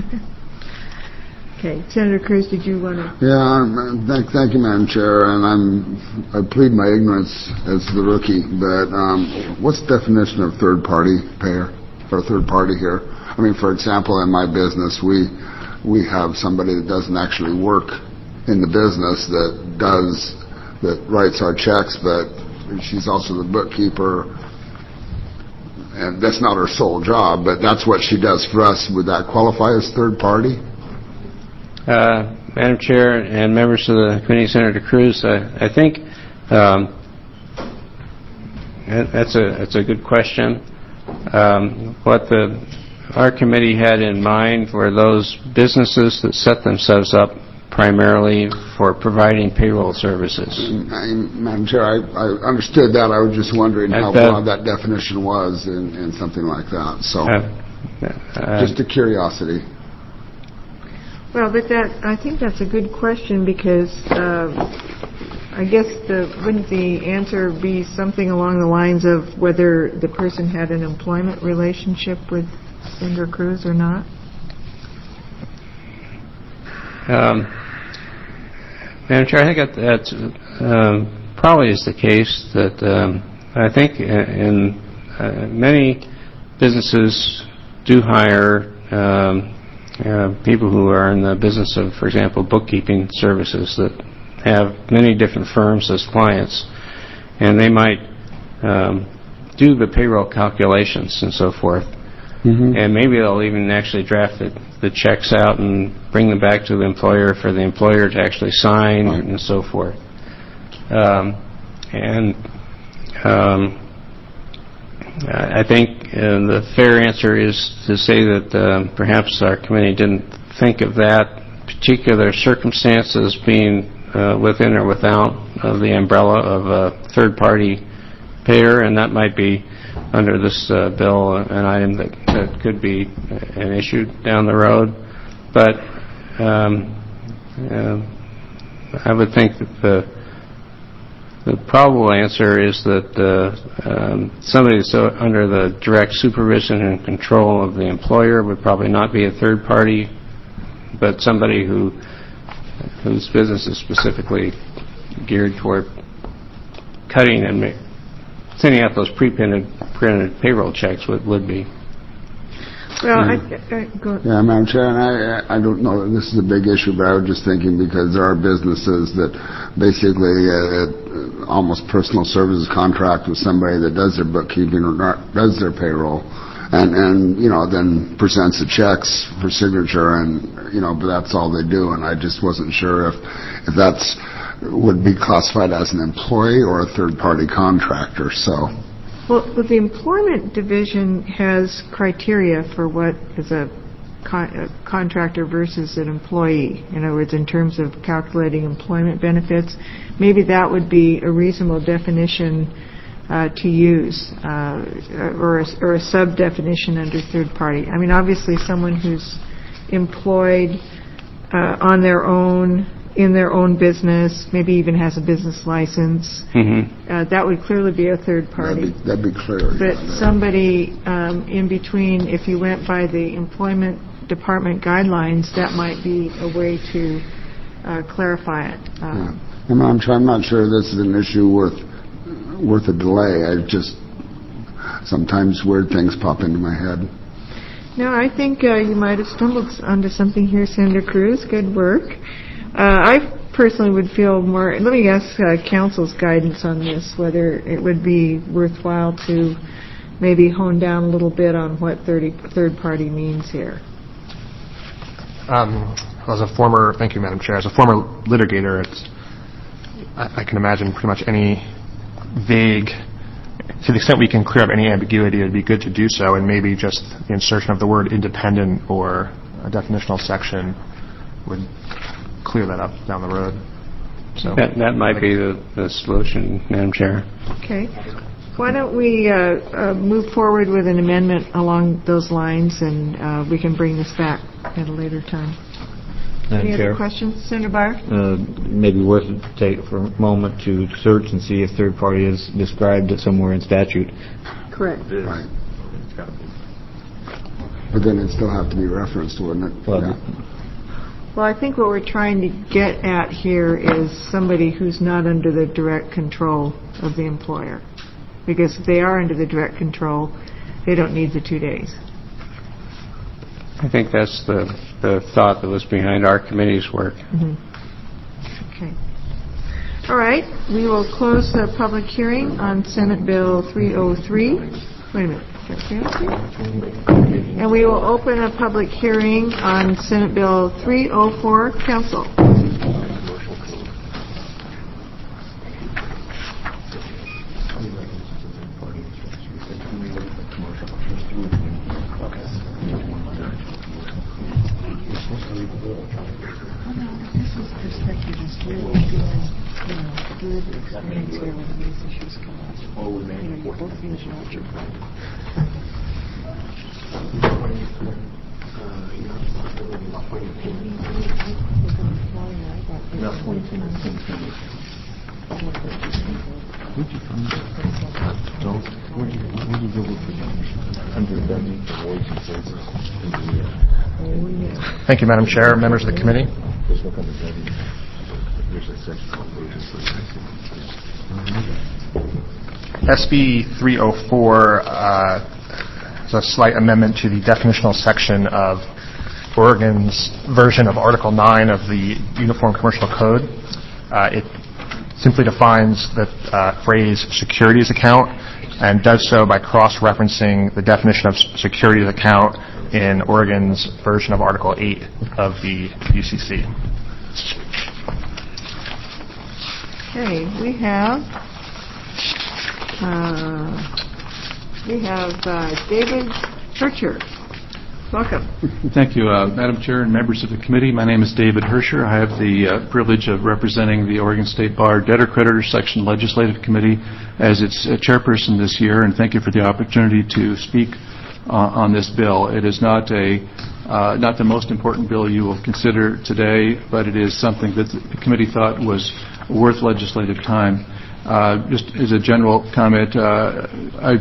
Okay. Senator Cruz, did you want to? Yeah, thank you, Madam Chair, and I plead my ignorance as the rookie, but what's the definition of third-party payer, or third party here? I mean, for example, in my business, we have somebody that doesn't actually work in the business that writes our checks, but she's also the bookkeeper, and that's not her sole job, but that's what she does for us. Would that qualify as third party? Madam Chair and members of the committee, Senator Cruz, I think that's a good question. What our committee had in mind were those businesses that set themselves up primarily for providing payroll services. Madam Chair, I understood that. I was just wondering how broad that definition was in something like that. So, just a curiosity. Well, but I think that's a good question because I guess wouldn't the answer be something along the lines of whether the person had an employment relationship with Senator Cruz or not? Madam Chair, I think that probably is the case. That I think in many businesses do hire people who are in the business of, for example, bookkeeping services that have many different firms as clients, and they might do the payroll calculations and so forth. Mm-hmm. And maybe they'll even actually draft the checks out and bring them back to the employer for the employer to actually sign and so forth. I think the fair answer is to say that perhaps our committee didn't think of that particular circumstance as being within or without of the umbrella of a third-party payer, and that might be under this bill an item that could be an issue down the road. But I would think that the probable answer is that somebody under the direct supervision and control of the employer would probably not be a third party, but somebody whose business is specifically geared toward cutting and sending out those printed payroll checks would be. Well, go Yeah, Madam Chair, and I don't know that this is a big issue, but I was just thinking because there are businesses that basically almost personal services contract with somebody that does their bookkeeping or does their payroll, and then presents the checks for signature, and but that's all they do, and I just wasn't sure if that's would be classified as an employee or a third-party contractor. So. Well, the employment division has criteria for what is a contractor versus an employee. In other words, in terms of calculating employment benefits, maybe that would be a reasonable definition to use, or a sub-definition under third party. I mean, obviously, someone who's employed on their own, in their own business, maybe even has a business license, that would clearly be a third party. That'd be clear. But somebody in between, if you went by the employment department guidelines, that might be a way to clarify it. I'm not sure this is an issue worth a delay. I just sometimes weird things pop into my head. No, I think you might have stumbled onto something here, Senator Cruz. Good work. I personally would feel more. Let me ask Council's guidance on this, whether it would be worthwhile to maybe hone down a little bit on what third party means here. Thank you, Madam Chair. As a former litigator, I can imagine pretty much any vague, to the extent we can clear up any ambiguity, it would be good to do so, and maybe just the insertion of the word independent or a definitional section would clear that up down the road. So that might be the solution, Madam Chair. Okay. Why don't we move forward with an amendment along those lines, and we can bring this back at a later time. Any other questions? Senator Byer? Maybe worth it to take for a moment to search and see if third party is described somewhere in statute. Correct. Right. But then it'd still have to be referenced, wouldn't it? Well, I think what we're trying to get at here is somebody who's not under the direct control of the employer. Because if they are under the direct control, they don't need the 2 days. I think that's the thought that was behind our committee's work. Okay. All right. We will close the public hearing on Senate Bill 303. Wait a minute. And we will open a public hearing on Senate Bill 304. Council. Thank you, Madam Chair, members of the committee. SB 304 is a slight amendment to the definitional section of Oregon's version of Article 9 of the Uniform Commercial Code. It simply defines the phrase securities account and does so by cross-referencing the definition of securities account in Oregon's version of Article 8 of the UCC. Okay, we have David Kircher. Welcome. Thank you, Madam Chair and members of the committee. My name is David Herscher. I have the privilege of representing the Oregon State Bar Debtor-Creditor Section Legislative Committee as its chairperson this year, and thank you for the opportunity to speak on this bill. It is not the most important bill you will consider today, but it is something that the committee thought was worth legislative time. Just as a general comment, I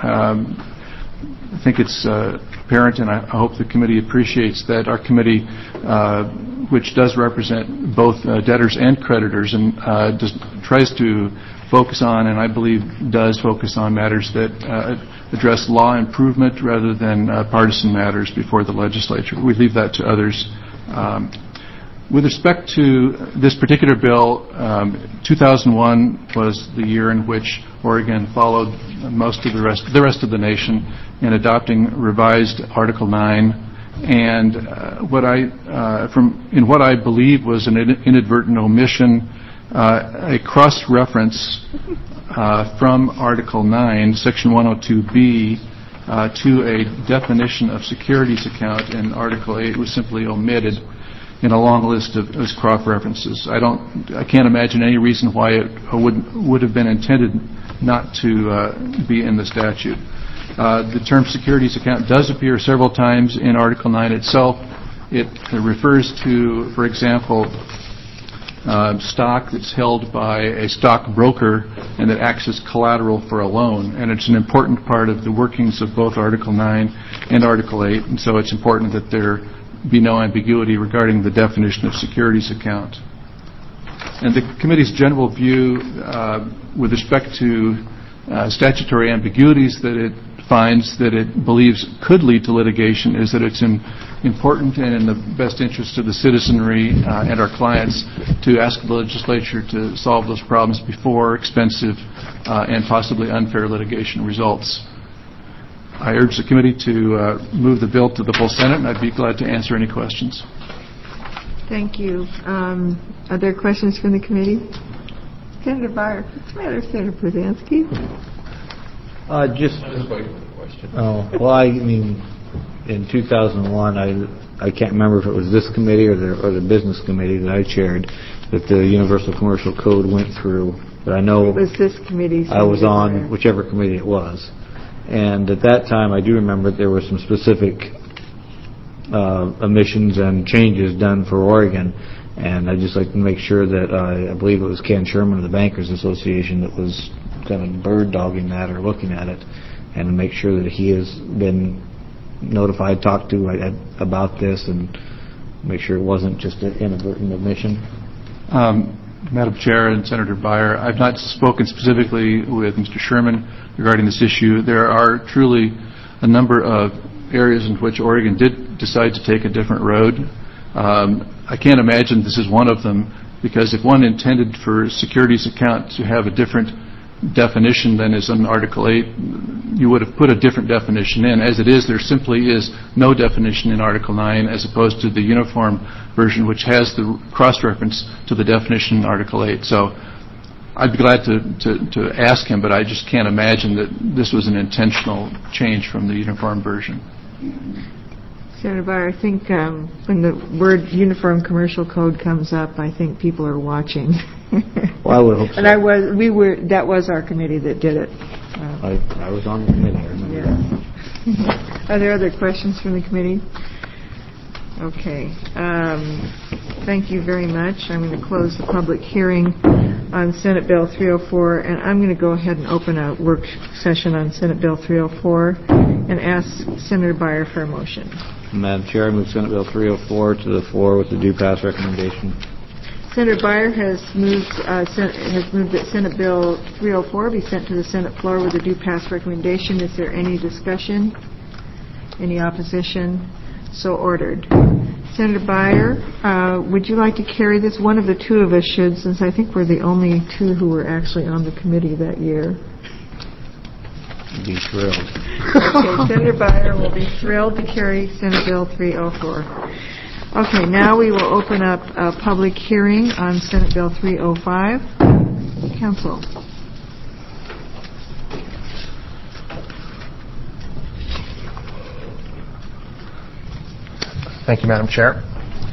think it's apparent, and I hope the committee appreciates that our committee, which does represent both debtors and creditors, and tries to focus on, and I believe does focus on, matters that address law improvement rather than partisan matters before the legislature. We leave that to others. With respect to this particular bill, 2001 was the year in which Oregon followed most of the rest of the nation in adopting revised Article 9, and what I believe was an inadvertent omission, a cross-reference from Article 9, Section 102B, to a definition of securities account in Article 8 was simply omitted in a long list of cross-references. I can't imagine any reason why it would have been intended not to be in the statute. The term securities account does appear several times in Article 9 itself. It refers to, for example, stock that's held by a stockbroker and that acts as collateral for a loan, and it's an important part of the workings of both Article 9 and Article 8, and so it's important that there be no ambiguity regarding the definition of securities account. And the committee's general view with respect to statutory ambiguities that it finds that it believes could lead to litigation is that it's important and in the best interest of the citizenry and our clients to ask the legislature to solve those problems before expensive and possibly unfair litigation results. I urge the committee to move the bill to the full Senate, and I'd be glad to answer any questions. Thank you. Are there questions from the committee? Senator Byer. What's the matter, Senator Brzezinski? I mean, in 2001, I can't remember if it was this committee or the business committee that I chaired that the Universal Commercial Code went through. But I know it was this committee. I was on whichever committee it was. And at that time, I do remember there were some specific omissions and changes done for Oregon, and I'd just like to make sure that I believe it was Ken Sherman of the Bankers Association that was kind of bird-dogging that or looking at it, and to make sure that he has been notified, talked to about this, and make sure it wasn't just an inadvertent omission. Madam Chair and Senator Byer, I've not spoken specifically with Mr. Sherman regarding this issue. There are truly a number of areas in which Oregon did decide to take a different road. I can't imagine this is one of them, because if one intended for securities account to have a different definition than is in Article 8, you would have put a different definition in. As it is, there simply is no definition in Article 9 as opposed to the uniform version, which has the cross-reference to the definition in Article 8. So I'd be glad to ask him, but I just can't imagine that this was an intentional change from the uniform version. Senator Byer, I think when the word Uniform Commercial Code comes up, I think people are watching. Well, I would hope so. And that was our committee that did it. I was on the committee, I remember that. Are there other questions from the committee? Okay. Thank you very much. I'm going to close the public hearing on Senate Bill 304, and I'm going to go ahead and open a work session on Senate Bill 304 and ask Senator Byer for a motion. Madam Chair, I move Senate Bill 304 to the floor with the due pass recommendation. Senator Byer has moved that Senate Bill 304 be sent to the Senate floor with a due pass recommendation. Is there any discussion? Any opposition? So ordered. Senator Byer, would you like to carry this? One of the two of us should, since I think we're the only two who were actually on the committee that year. I'd be thrilled. Okay, Senator Byer will be thrilled to carry Senate Bill 304. Okay, now we will open up a public hearing on Senate Bill 305. Council. Thank you, Madam Chair.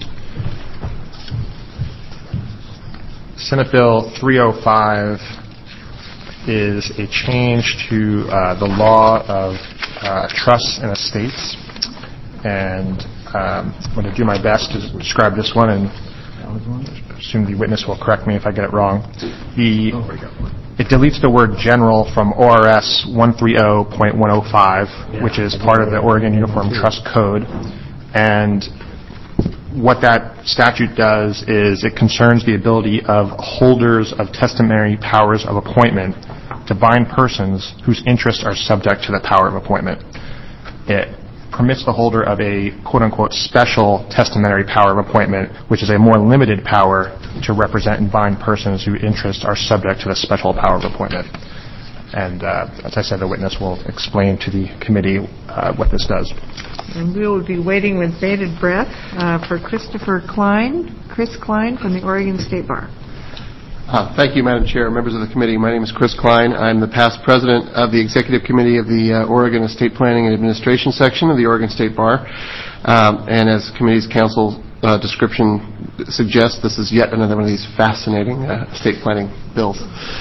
Senate Bill 305 is a change to the law of trusts and estates, and I'm going to do my best to describe this one, and I assume the witness will correct me if I get it wrong. It deletes the word general from ORS 130.105, which is part of the Oregon Uniform Trust Code, and what that statute does is it concerns the ability of holders of testamentary powers of appointment to bind persons whose interests are subject to the power of appointment. It permits the holder of a quote-unquote special testamentary power of appointment, which is a more limited power to represent and bind persons whose interests are subject to the special power of appointment. And as I said, the witness will explain to the committee what this does. And we will be waiting with bated breath for Chris Klein from the Oregon State Bar. Thank you, Madam Chair, members of the committee. My name is Chris Klein. I'm the past president of the Executive Committee of the Oregon Estate Planning and Administration section of the Oregon State Bar. And as committee's counsel description suggests, this is yet another one of these fascinating estate planning bills.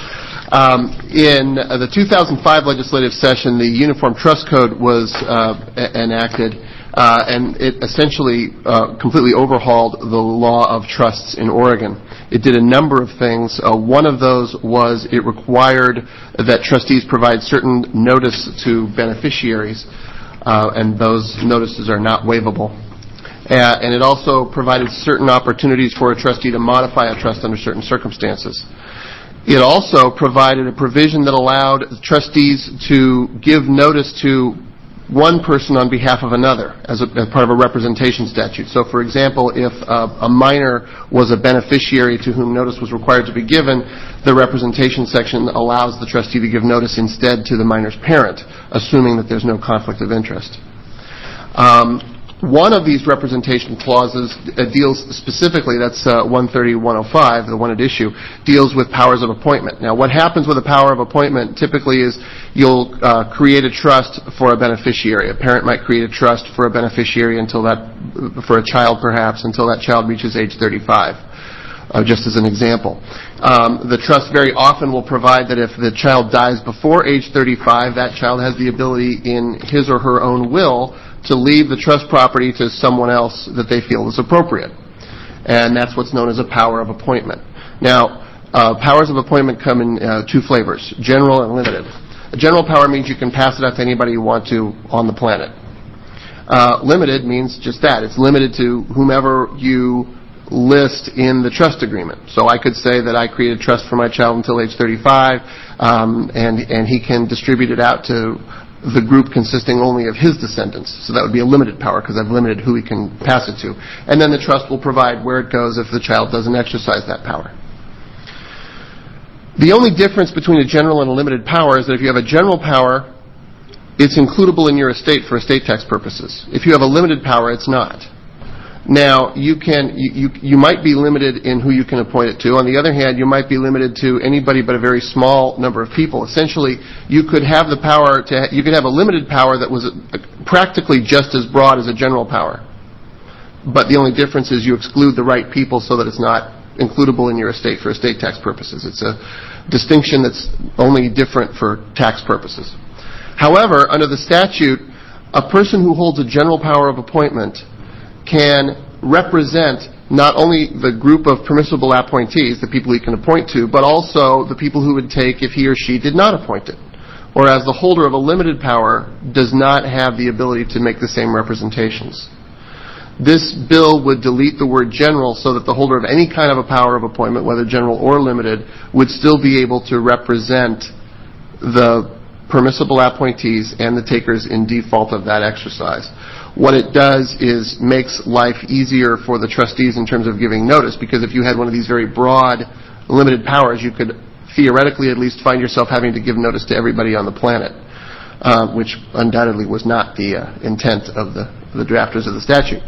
In the 2005 legislative session, the Uniform Trust Code was enacted, and it essentially completely overhauled the law of trusts in Oregon. It did a number of things. One of those was it required that trustees provide certain notice to beneficiaries, and those notices are not waivable. And it also provided certain opportunities for a trustee to modify a trust under certain circumstances. It also provided a provision that allowed trustees to give notice to one person on behalf of another as part of a representation statute. So, for example, if a minor was a beneficiary to whom notice was required to be given, the representation section allows the trustee to give notice instead to the minor's parent, assuming that there's no conflict of interest. One of these representation clauses deals specifically, that's 130.105, the one at issue, deals with powers of appointment. Now, what happens with a power of appointment typically is you'll create a trust for a beneficiary. A parent might create a trust for a beneficiary for a child perhaps, until that child reaches age 35. Just as an example. The trust very often will provide that if the child dies before age 35, that child has the ability in his or her own will to leave the trust property to someone else that they feel is appropriate. And that's what's known as a power of appointment. Now, powers of appointment come in two flavors, general and limited. A general power means you can pass it out to anybody you want to on the planet. Limited means just that. It's limited to whomever you list in the trust agreement. So I could say that I create a trust for my child until age 35, and he can distribute it out to the group consisting only of his descendants. So that would be a limited power because I've limited who he can pass it to. And then the trust will provide where it goes if the child doesn't exercise that power. The only difference between a general and a limited power is that if you have a general power, it's includable in your estate for estate tax purposes. If you have a limited power, it's not. Now, you might be limited in who you can appoint it to. On the other hand, you might be limited to anybody but a very small number of people. Essentially, you could have you could have a limited power that was practically just as broad as a general power. But the only difference is you exclude the right people so that it's not includable in your estate for estate tax purposes. It's a distinction that's only different for tax purposes. However, under the statute, a person who holds a general power of appointment can represent not only the group of permissible appointees, the people he can appoint to, but also the people who would take if he or she did not appoint it. Whereas the holder of a limited power does not have the ability to make the same representations. This bill would delete the word general so that the holder of any kind of a power of appointment, whether general or limited, would still be able to represent the permissible appointees and the takers in default of that exercise. What it does is makes life easier for the trustees in terms of giving notice, because if you had one of these very broad, limited powers, you could theoretically at least find yourself having to give notice to everybody on the planet, which undoubtedly was not the intent of the drafters of the statute.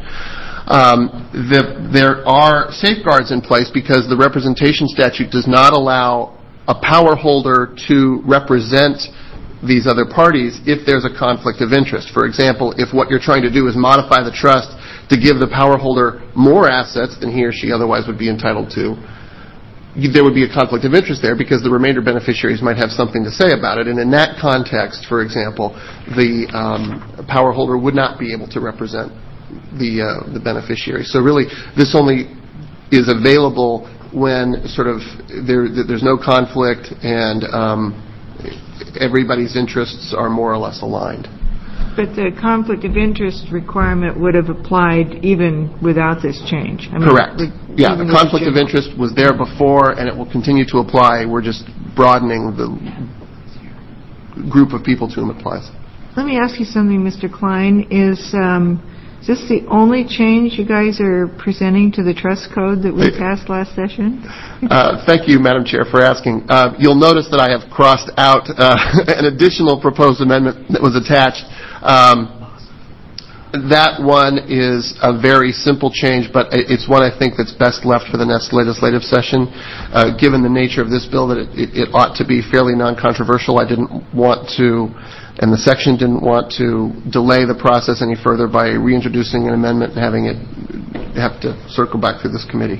There are safeguards in place because the representation statute does not allow a power holder to represent these other parties if there's a conflict of interest. For example, if what you're trying to do is modify the trust to give the power holder more assets than he or she otherwise would be entitled to, there would be a conflict of interest there because the remainder beneficiaries might have something to say about it. And in that context, for example, the power holder would not be able to represent the beneficiary. So really, this only is available when sort of there's no conflict and everybody's interests are more or less aligned. But the conflict of interest requirement would have applied even without this change. Correct. Yeah, the conflict of interest was there before, and it will continue to apply. We're just broadening the group of people to whom it applies. Let me ask you something, Mr. Klein. Is this the only change you guys are presenting to the trust code that we passed last session? Thank you, Madam Chair, for asking. You'll notice that I have crossed out an additional proposed amendment that was attached. That one is a very simple change, but it's one I think that's best left for the next legislative session. Given the nature of this bill, that it ought to be fairly non-controversial. I didn't want to, and the section didn't want to delay the process any further by reintroducing an amendment and having it have to circle back through this committee.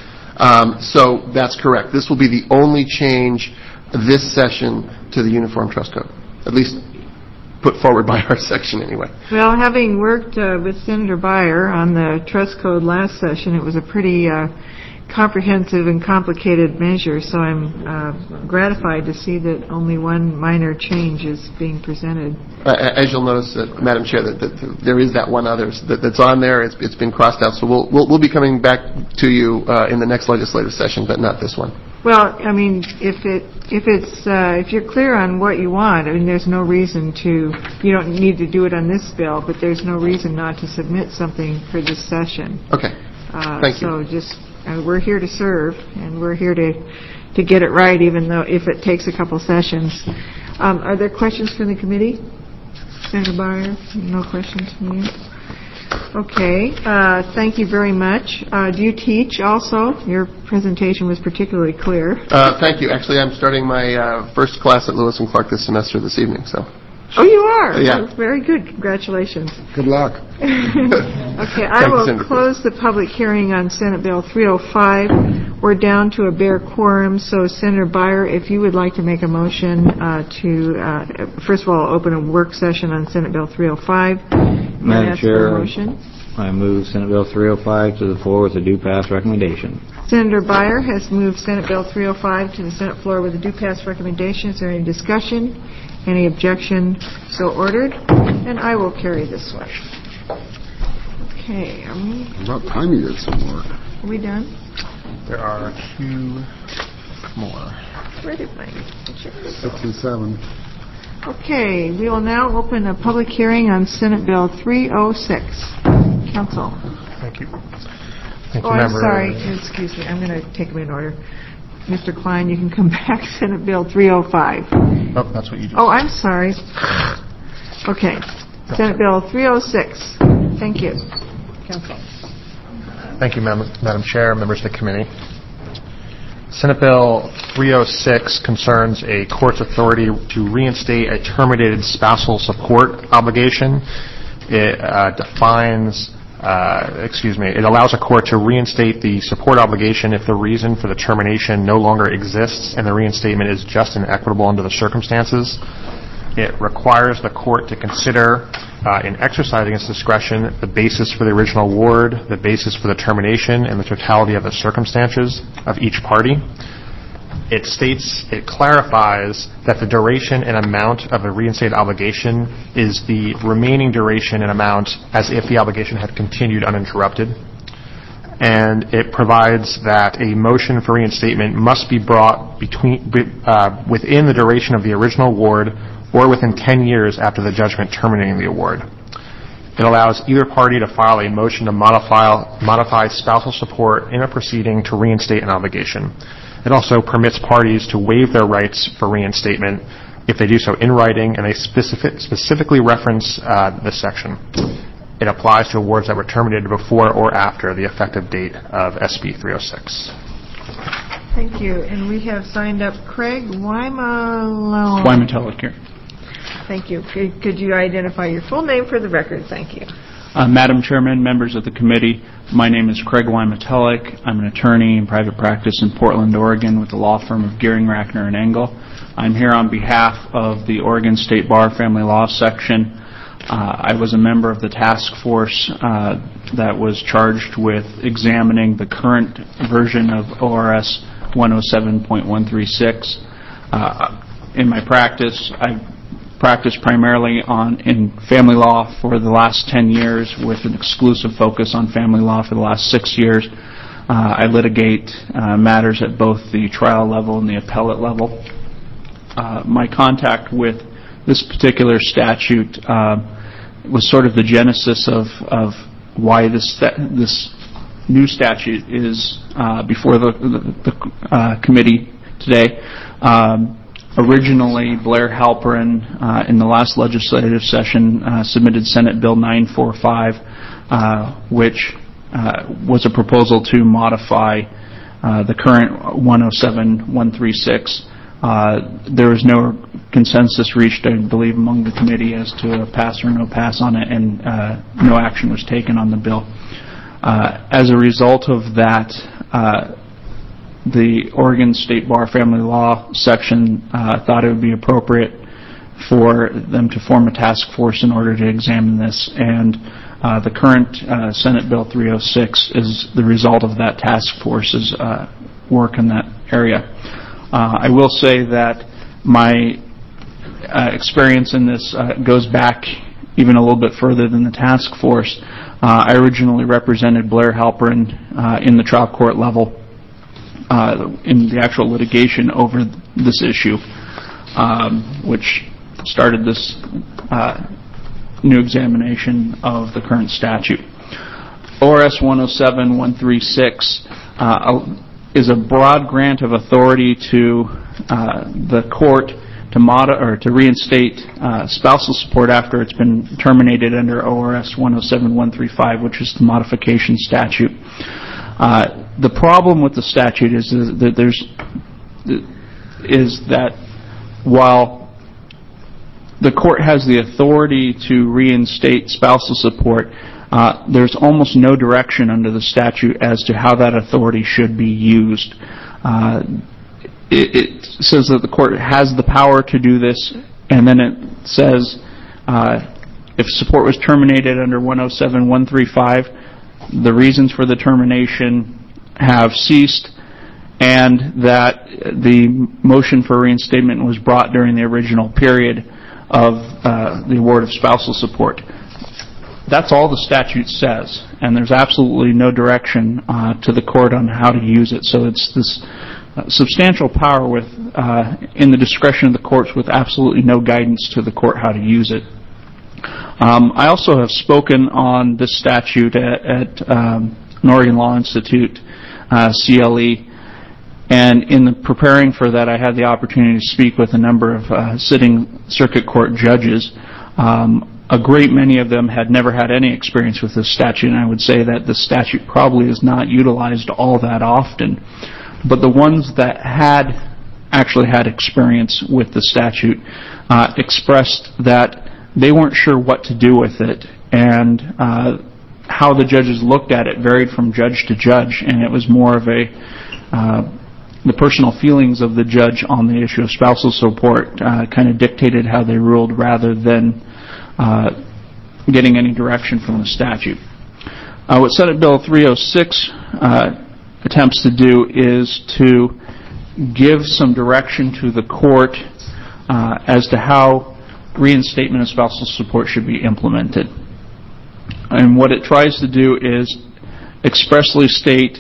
So that's correct. This will be the only change this session to the Uniform Trust Code, at least put forward by our section anyway. Well, having worked with Senator Beyer on the trust code last session, it was a pretty comprehensive and complicated measure, so I'm gratified to see that only one minor change is being presented. As you'll notice, Madam Chair, that there is that one other that's on there. It's been crossed out, so we'll be coming back to you in the next legislative session, but not this one. Well, I mean, if you're clear on what you want, I mean, there's no reason you don't need to do it on this bill, but there's no reason not to submit something for this session. Okay. Thank you. So just, we're here to serve, and we're here to get it right, even though if it takes a couple sessions. Are there questions from the committee? Senator Beyer, no questions from you? Okay, thank you very much. Do you teach also? Your presentation was particularly clear. Thank you. Actually, I'm starting my first class at Lewis and Clark this semester this evening. So. Oh, you are? Yeah. Oh, very good. Congratulations. Good luck. Okay, I will close the public hearing on Senate Bill 305. We're down to a bare quorum, so Senator Beyer, if you would like to make a motion to, first of all, open a work session on Senate Bill 305. Madam Chair, I move Senate Bill 305 to the floor with a due pass recommendation. Senator Beyer has moved Senate Bill 305 to the Senate floor with a due pass recommendation. Is there any discussion? Any objection? So ordered. And I will carry this one. Okay, About time you did some work. Are we done? There are two more. Where did my picture go? 6 and 7. Okay, we will now open a public hearing on Senate Bill 306. Council. Thank you. Thank you, I'm sorry. Excuse me. I'm going to take them in order. Mr. Klein, you can come back. Senate Bill 305. Oh, that's what you just said. I'm sorry. Okay. Senate Bill 306. Thank you. Council. Thank you, Madam Chair, members of the committee. Senate Bill 306 concerns a court's authority to reinstate a terminated spousal support obligation. It it allows a court to reinstate the support obligation if the reason for the termination no longer exists and the reinstatement is just and equitable under the circumstances. It requires the court to consider, in exercising its discretion, the basis for the original award, the basis for the termination, and the totality of the circumstances of each party. It clarifies that the duration and amount of a reinstated obligation is the remaining duration and amount as if the obligation had continued uninterrupted. And it provides that a motion for reinstatement must be brought within the duration of the original award or within 10 years after the judgment terminating the award. It allows either party to file a motion to modify spousal support in a proceeding to reinstate an obligation. It also permits parties to waive their rights for reinstatement if they do so in writing and they specifically reference this section. It applies to awards that were terminated before or after the effective date of SB 306. Thank you. And we have signed up Craig Wyman. Wyman Teller here. Thank you. Could you identify your full name for the record? Thank you. Madam Chairman, members of the committee, my name is Craig Wymetelek. I'm an attorney in private practice in Portland, Oregon with the law firm of Gearing, Rackner & Engel. I'm here on behalf of the Oregon State Bar Family Law Section. I was a member of the task force that was charged with examining the current version of ORS 107.136. In my practice, I've practiced primarily in family law for the last 10 years with an exclusive focus on family law for the last 6 years. I litigate matters at both the trial level and the appellate level. My contact with this particular statute was sort of the genesis of why this new statute is before the committee today. Originally, Blair Halperin in the last legislative session submitted Senate Bill 945, which was a proposal to modify the current 107.136. There was no consensus reached, I believe, among the committee as to a pass or no pass on it, and no action was taken on the bill. As a result of that, the Oregon State Bar Family Law Section thought it would be appropriate for them to form a task force in order to examine this, and the current Senate Bill 306 is the result of that task force's work in that area. I will say that my experience in this goes back even a little bit further than the task force. I originally represented Blair Halperin in the trial court level in the actual litigation over this issue, which started this new examination of the current statute. ORS 107.136 is a broad grant of authority to the court to reinstate spousal support after it's been terminated under ORS 107.135, which is the modification statute. The problem with the statute is that while the court has the authority to reinstate spousal support, there's almost no direction under the statute as to how that authority should be used. It says that the court has the power to do this, and then it says if support was terminated under 107.135, the reasons for the termination have ceased, and that the motion for reinstatement was brought during the original period of the award of spousal support. That's all the statute says, and there's absolutely no direction to the court on how to use it. So it's this substantial power in the discretion of the courts with absolutely no guidance to the court how to use it. I also have spoken on this statute at an Oregon Law Institute, CLE, and in the preparing for that, I had the opportunity to speak with a number of sitting circuit court judges. A great many of them had never had any experience with this statute, and I would say that the statute probably is not utilized all that often. But the ones that had actually had experience with the statute expressed that they weren't sure what to do with it, and how the judges looked at it varied from judge to judge, and it was more of the personal feelings of the judge on the issue of spousal support kind of dictated how they ruled rather than getting any direction from the statute. What Senate Bill 306 attempts to do is to give some direction to the court as to how reinstatement of spousal support should be implemented. And what it tries to do is expressly state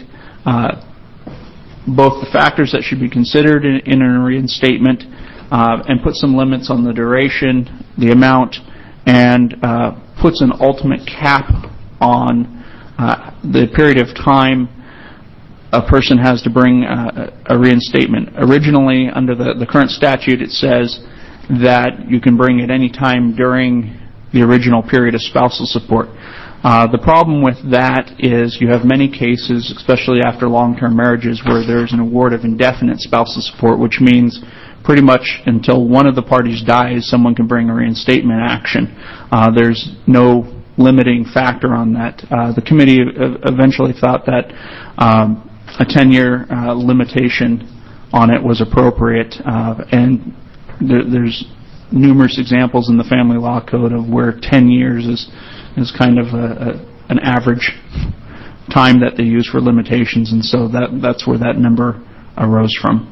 both the factors that should be considered in a reinstatement and put some limits on the duration, the amount, and puts an ultimate cap on the period of time a person has to bring a reinstatement. Originally, under the current statute, it says that you can bring at any time during the original period of spousal support. The problem with that is you have many cases, especially after long-term marriages, where there's an award of indefinite spousal support, which means pretty much until one of the parties dies, someone can bring a reinstatement action. There's no limiting factor on that. The committee eventually thought that a 10-year limitation on it was appropriate, and there's numerous examples in the family law code of where 10 years is kind of an average time that they use for limitations, and so that's where that number arose from.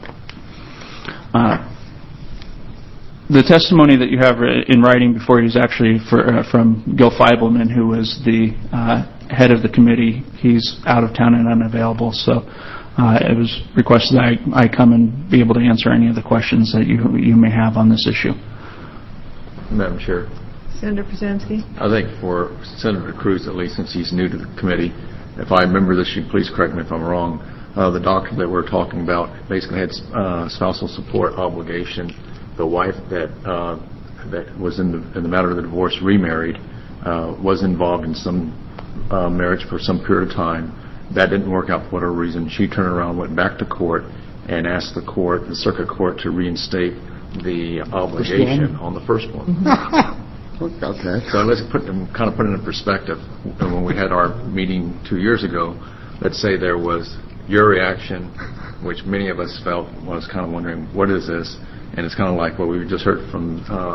The testimony that you have in writing before you is actually from Gil Feibelman, who was the head of the committee. He's out of town and unavailable, so it was requested that I come and be able to answer any of the questions that you may have on this issue. Madam Chair. Senator Prusansky? I think for Senator Cruz, at least since he's new to the committee, if I remember this, you please correct me if I'm wrong, the doctor that we're talking about basically had spousal support obligation. The wife that was in the matter of the divorce remarried was involved in some marriage for some period of time. That didn't work out for whatever reason. She turned around, went back to court, and asked the circuit court, to reinstate the obligation on the first one. Okay. So let's put it in perspective. When we had our meeting 2 years ago, let's say there was your reaction, which many of us felt was kind of wondering, what is this? And it's kind of like what we just heard from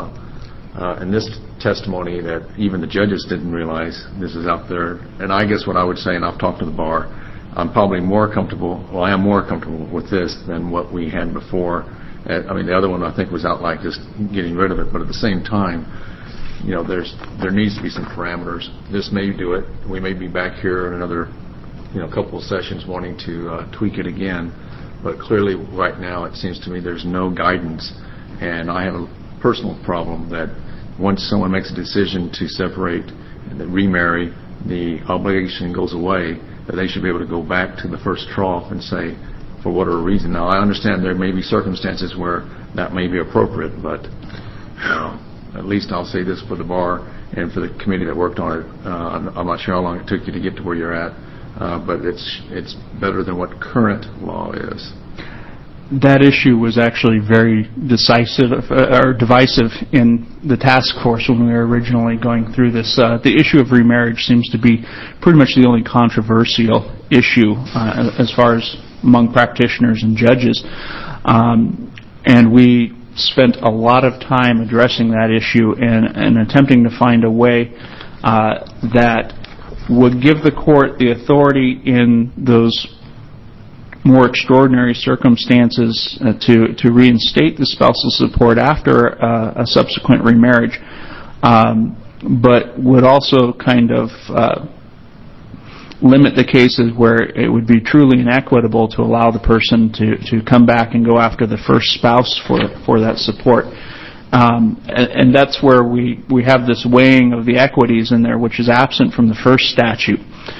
in this testimony, that even the judges didn't realize this is out there. And I guess what I would say, and I've talked to the bar, I'm probably more comfortable, I am more comfortable with this than what we had before. I mean, the other one I think was out like just getting rid of it, but at the same time, there needs to be some parameters. This may do it. We may be back here in another couple of sessions wanting to tweak it again. But clearly, right now, it seems to me there's no guidance. And I have a personal problem that once someone makes a decision to separate and then remarry, the obligation goes away, that they should be able to go back to the first trough and say, for whatever reason. Now, I understand there may be circumstances where that may be appropriate, but at least I'll say this for the bar and for the committee that worked on it. I'm not sure how long it took you to get to where you're at. But it's better than what current law is. That issue was actually very divisive in the task force when we were originally going through this. The issue of remarriage seems to be pretty much the only controversial issue as far as among practitioners and judges. And we spent a lot of time addressing that issue and attempting to find a way that would give the court the authority in those more extraordinary circumstances to reinstate the spousal support after a subsequent remarriage, but would also kind of limit the cases where it would be truly inequitable to allow the person to come back and go after the first spouse for that support. And that's where we have this weighing of the equities in there, which is absent from the first statute.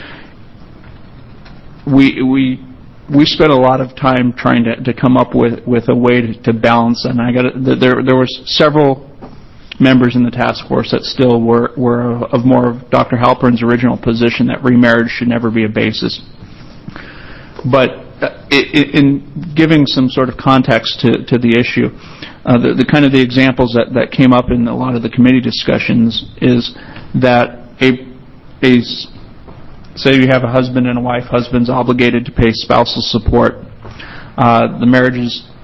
We spent a lot of time trying to come up with a way to balance, and there were several members in the task force that still were of more of Dr. Halpern's original position that remarriage should never be a basis. But in giving some sort of context to the issue, the kind of the examples that came up in a lot of the committee discussions is that say you have a husband and a wife. Husband's obligated to pay spousal support. The marriage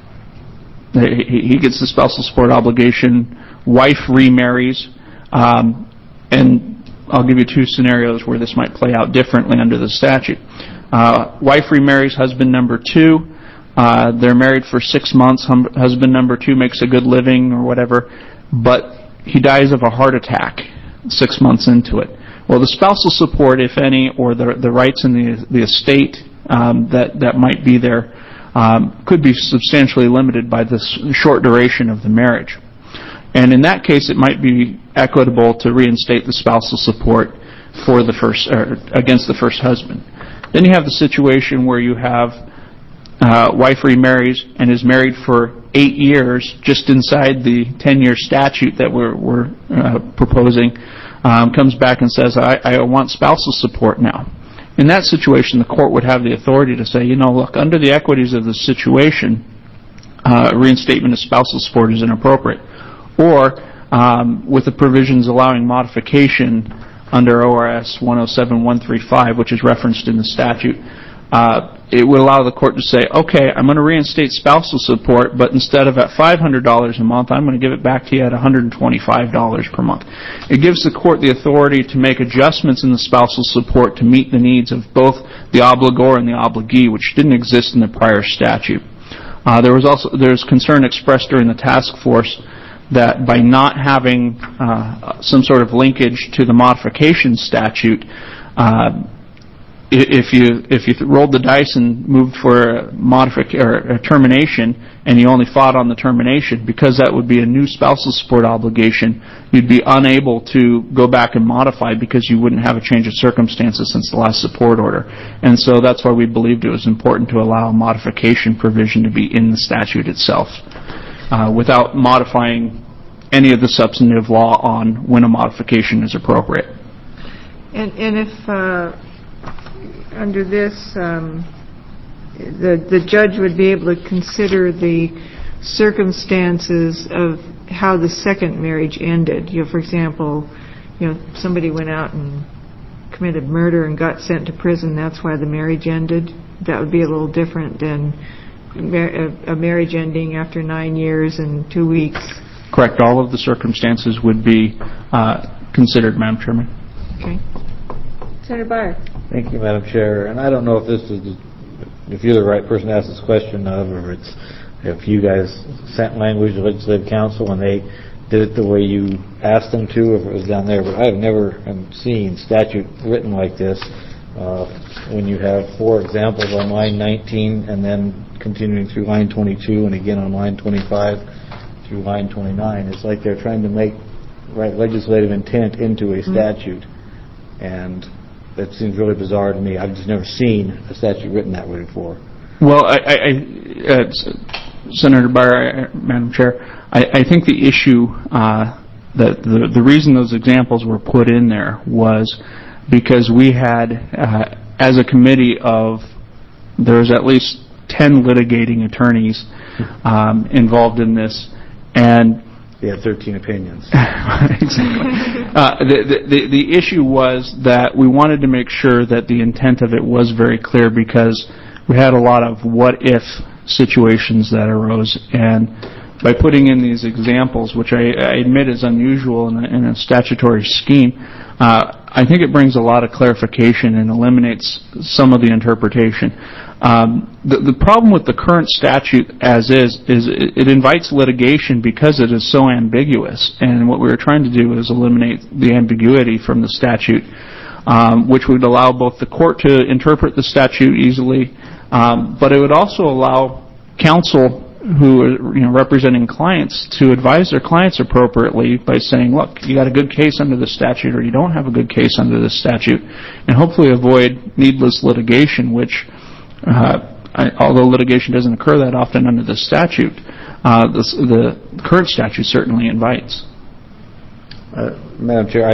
he gets the spousal support obligation. Wife remarries, and I'll give you two scenarios where this might play out differently under the statute. Wife remarries husband number 2. They're married for 6 months. Husband number 2 makes a good living or whatever, but he dies of a heart attack 6 months into it. Well, the spousal support, if any, or the rights in the estate that might be there could be substantially limited by this short duration of the marriage. And in that case, it might be equitable to reinstate the spousal support for the first against the first husband. Then you have the situation where you have wife remarries and is married for 8 years, just inside the 10-year statute that we're proposing, comes back and says, I want spousal support now. In that situation, the court would have the authority to say, look, under the equities of the situation, reinstatement of spousal support is inappropriate. Or, with the provisions allowing modification under ORS 107135, which is referenced in the statute, it would allow the court to say, okay, I'm going to reinstate spousal support, but instead of at $500 a month, I'm going to give it back to you at $125 per month. It gives the court the authority to make adjustments in the spousal support to meet the needs of both the obligor and the obligee, which didn't exist in the prior statute. There's concern expressed during the task force that by not having some sort of linkage to the modification statute, if you rolled the dice and moved for a termination and you only fought on the termination, because that would be a new spousal support obligation, you'd be unable to go back and modify because you wouldn't have a change of circumstances since the last support order. And so that's why we believed it was important to allow a modification provision to be in the statute itself without modifying any of the substantive law on when a modification is appropriate. And if under this, the judge would be able to consider the circumstances of how the second marriage ended. For example, somebody went out and committed murder and got sent to prison. That's why the marriage ended. That would be a little different than a marriage ending after 9 years and 2 weeks. Correct. All of the circumstances would be considered, Madam Chairman. Okay. Senator Byer. Thank you, Madam Chair. And I don't know if you're the right person to ask this question of, or if you guys sent language to Legislative Council when they did it the way you asked them to, if it was down there. But I've never seen statute written like this when you have 4 examples on line 19 and then continuing through line 22 and again on line 25 through line 29. It's like they're trying to write legislative intent into a statute. And that seems really bizarre to me. I've just never seen a statute written that way before. Well, Senator Byer, Madam Chair, I think the issue, that the reason those examples were put in there was because we had, as a committee there's at least 10 litigating attorneys involved in this, and they had 13 opinions. Exactly. The issue was that we wanted to make sure that the intent of it was very clear because we had a lot of what-if situations that arose. And by putting in these examples, which I admit is unusual in a statutory scheme, I think it brings a lot of clarification and eliminates some of the interpretation. The problem with the current statute as is it invites litigation because it is so ambiguous. And what we were trying to do is eliminate the ambiguity from the statute, which would allow both the court to interpret the statute easily, but it would also allow counsel who are representing clients to advise their clients appropriately by saying, look, you got a good case under the statute or you don't have a good case under the statute, and hopefully avoid needless litigation, which although litigation doesn't occur that often under the statute, the current statute certainly invites. Madam Chair,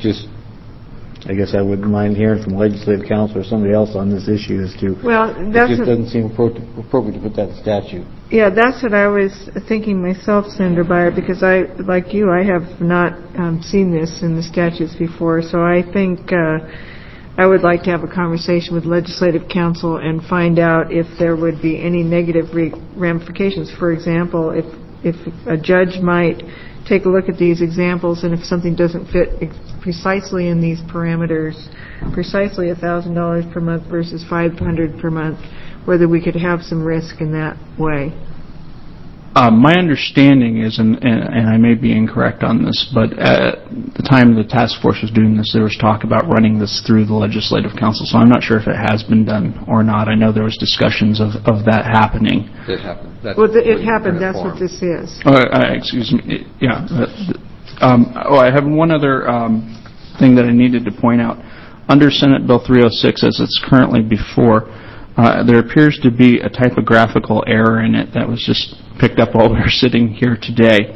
I guess I wouldn't mind hearing from Legislative Council or somebody else on this issue as to it just doesn't seem appropriate to put that in statute. Yeah, that's what I was thinking myself, Senator Byer, because I have not seen this in the statutes before, so I think I would like to have a conversation with Legislative Council and find out if there would be any negative ramifications. For example, if a judge might take a look at these examples, and if something doesn't fit precisely in these parameters, precisely $1,000 per month versus $500 per month, whether we could have some risk in that way. My understanding is, and I may be incorrect on this, but at the time the task force was doing this, there was talk about running this through the Legislative Council, so I'm not sure if it has been done or not. I know there was discussions of that happening. It happened. It happened. That's what this is. Excuse me. Yeah. I have one other thing that I needed to point out. Under Senate Bill 306, as it's currently before, there appears to be a typographical error in it that was just picked up while we were sitting here today.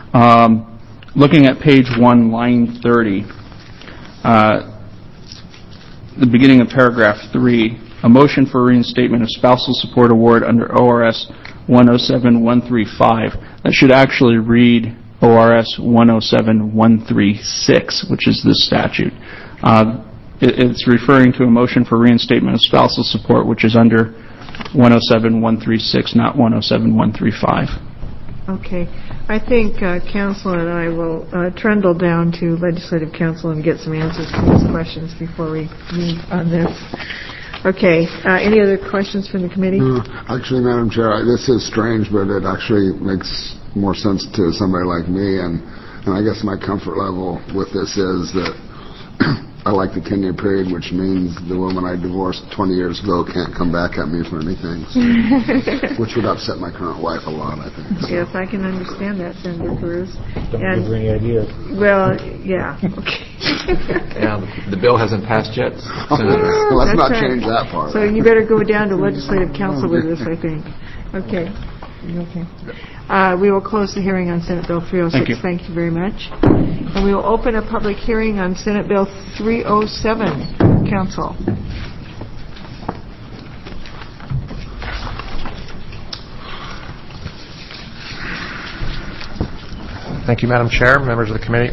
Looking at page 1, line 30, the beginning of paragraph 3, a motion for reinstatement of spousal support award under ORS 107135. That should actually read ORS 107136, which is this statute. It's referring to a motion for reinstatement of spousal support, which is under 107-136, not 107-135. Okay. I think council and I will trundle down to legislative council and get some answers to these questions before we move on this. Okay. Any other questions from the committee? Actually, Madam Chair, this is strange, but it actually makes more sense to somebody like me, and I guess my comfort level with this is that I like the 10-year period, which means the woman I divorced 20 years ago can't come back at me for anything, so, which would upset my current wife a lot, I think. So. Yes, I can understand that, Senator Cruz. Don't give her any ideas. Well, yeah. Okay. Yeah, the bill hasn't passed yet, Senator. Let's not right. change that part. So you better go down to legislative council with this, I think. Okay. Okay. We will close the hearing on Senate Bill 306. Thank you very much. And we will open a public hearing on Senate Bill 307. Council. Thank you, Madam Chair, members of the committee.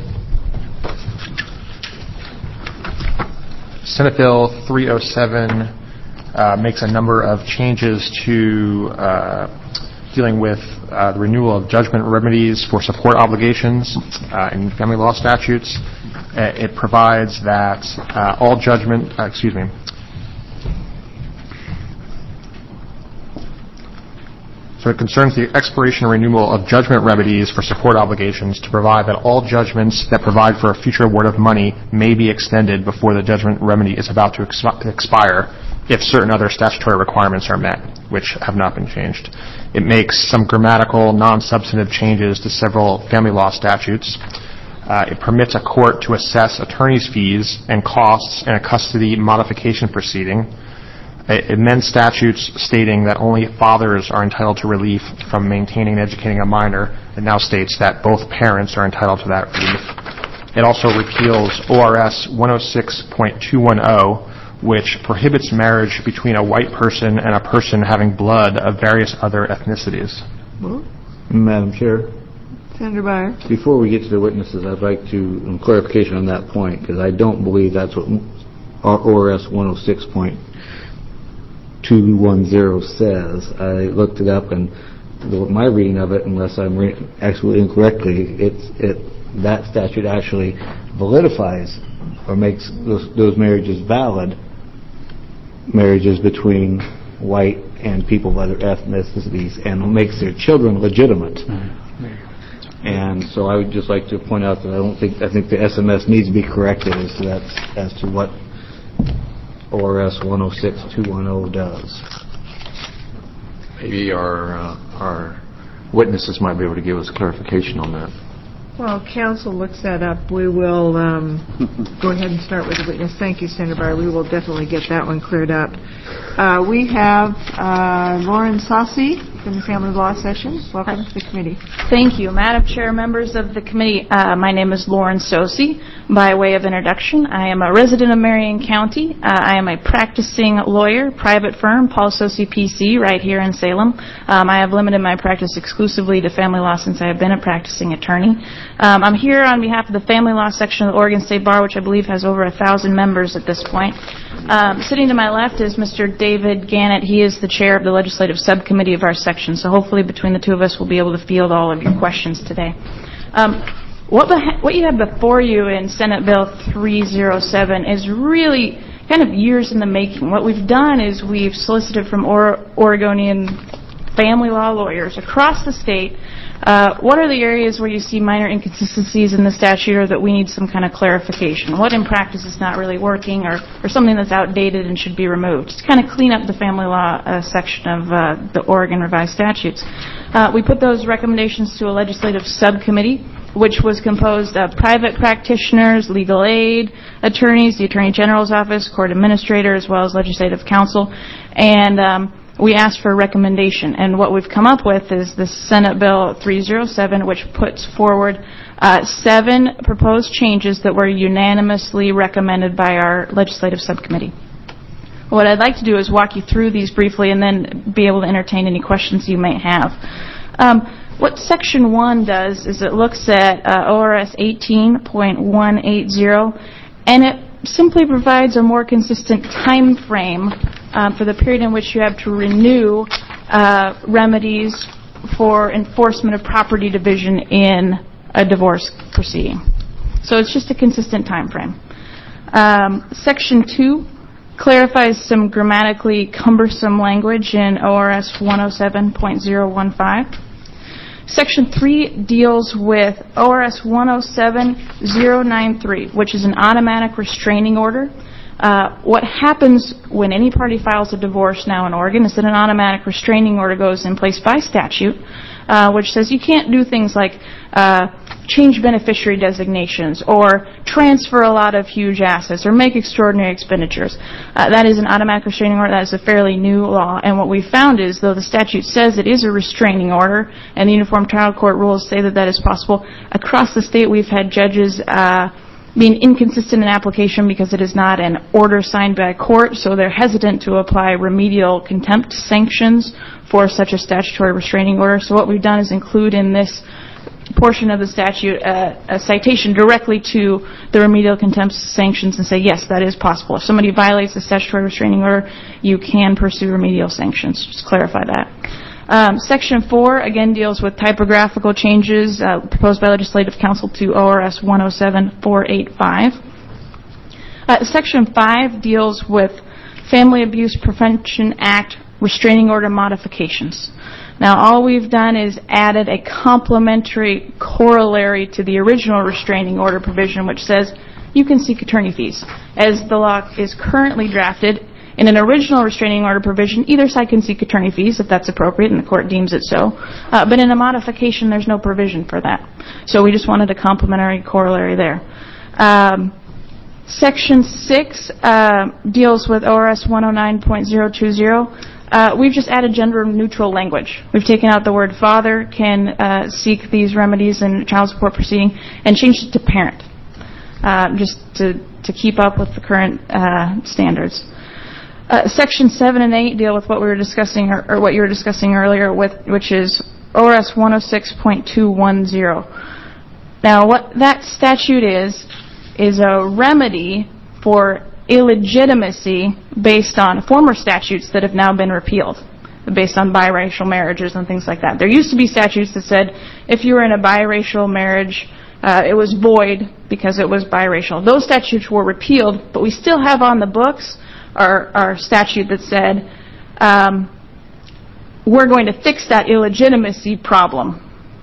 Senate Bill 307 makes a number of changes to dealing with the renewal of judgment remedies for support obligations in family law statutes. It provides that all judgment, So it concerns the expiration and renewal of judgment remedies for support obligations to provide that all judgments that provide for a future award of money may be extended before the judgment remedy is about to expire if certain other statutory requirements are met, which have not been changed. It makes some grammatical, non-substantive changes to several family law statutes. It permits a court to assess attorney's fees and costs in a custody modification proceeding. It amends statutes stating that only fathers are entitled to relief from maintaining and educating a minor. It now states that both parents are entitled to that relief. It also repeals ORS 106.210, which prohibits marriage between a white person and a person having blood of various other ethnicities. Madam Chair, Senator Beyer. before we get to the witnesses, I'd like to clarification on that point, because I don't believe that's what ORS 106.210 says. I looked it up, and my reading of it, unless I'm reading actually incorrectly, that statute actually validifies or makes those marriages valid, marriages between white and people of other ethnicities, and makes their children legitimate. And so I would just like to point out that I think the SMS needs to be corrected as to what ORS 106.210 does. Maybe our witnesses might be able to give us clarification on that. Well, council looks that up. We will go ahead and start with the witness. Thank you, Senator Beyer. We will definitely get that one cleared up. We have Lauren Saucy from the Family Law Session. Welcome to the committee. Thank you. Madam Chair, members of the committee, my name is Lauren Saucy. By way of introduction, I am a resident of Marion County. I am a practicing lawyer, private firm, Paul Saucy PC, right here in Salem. I have limited my practice exclusively to family law since I have been a practicing attorney. I'm here on behalf of the Family Law Section of the Oregon State Bar, which I believe has over 1,000 members at this point. Sitting to my left is Mr. David Gannett. He is the chair of the legislative subcommittee of our section, so hopefully between the two of us we'll be able to field all of your questions today. What you have before you in Senate Bill 307 is really kind of years in the making. What we've done is we've solicited from Oregonian family law lawyers across the state what are the areas where you see minor inconsistencies in the statute or that we need some kind of clarification? What in practice is not really working or something that's outdated and should be removed? Just kind of clean up the family law section of the Oregon revised statutes. We put those recommendations to a legislative subcommittee, which was composed of private practitioners, legal aid attorneys, the Attorney General's Office, court administrator, as well as legislative counsel. And we asked for a recommendation. And what we've come up with is the Senate Bill 307, which puts forward 7 proposed changes that were unanimously recommended by our legislative subcommittee. What I'd like to do is walk you through these briefly and then be able to entertain any questions you may have. What Section 1 does is it looks at ORS 18.180, and it simply provides a more consistent time frame for the period in which you have to renew remedies for enforcement of property division in a divorce proceeding. So it's just a consistent time frame. Section 2 clarifies some grammatically cumbersome language in ORS 107.015. Section 3 deals with ORS 107.093, which is an automatic restraining order. What happens when any party files a divorce now in Oregon is that an automatic restraining order goes in place by statute, which says you can't do things like change beneficiary designations or transfer a lot of huge assets or make extraordinary expenditures. That is an automatic restraining order. That is a fairly new law. And what we found is, though the statute says it is a restraining order and the Uniform Trial Court rules say that that is possible, across the state we've had judges being inconsistent in application because it is not an order signed by a court, so they're hesitant to apply remedial contempt sanctions for such a statutory restraining order. So what we've done is include in this portion of the statute a citation directly to the remedial contempt sanctions and say, yes, that is possible. If somebody violates the statutory restraining order, you can pursue remedial sanctions. Just clarify that. Section 4, again, deals with typographical changes proposed by Legislative Council to ORS 107.485. Section 5 deals with Family Abuse Prevention Act restraining order modifications. Now, all we've done is added a complementary corollary to the original restraining order provision, which says you can seek attorney fees. As the law is currently drafted, in an original restraining order provision, either side can seek attorney fees if that's appropriate and the court deems it so. But in a modification, there's no provision for that. So we just wanted a complementary corollary there. Section 6 deals with ORS 109.020. We've just added gender-neutral language. We've taken out the word father can seek these remedies in a child support proceeding and changed it to parent, just to keep up with the current standards. Section 7 and 8 deal with what we were discussing, or what you were discussing earlier, which is ORS 106.210. Now, what that statute is a remedy for illegitimacy based on former statutes that have now been repealed, based on biracial marriages and things like that. There used to be statutes that said if you were in a biracial marriage, it was void because it was biracial. Those statutes were repealed, but we still have on the books our statute that said we're going to fix that illegitimacy problem.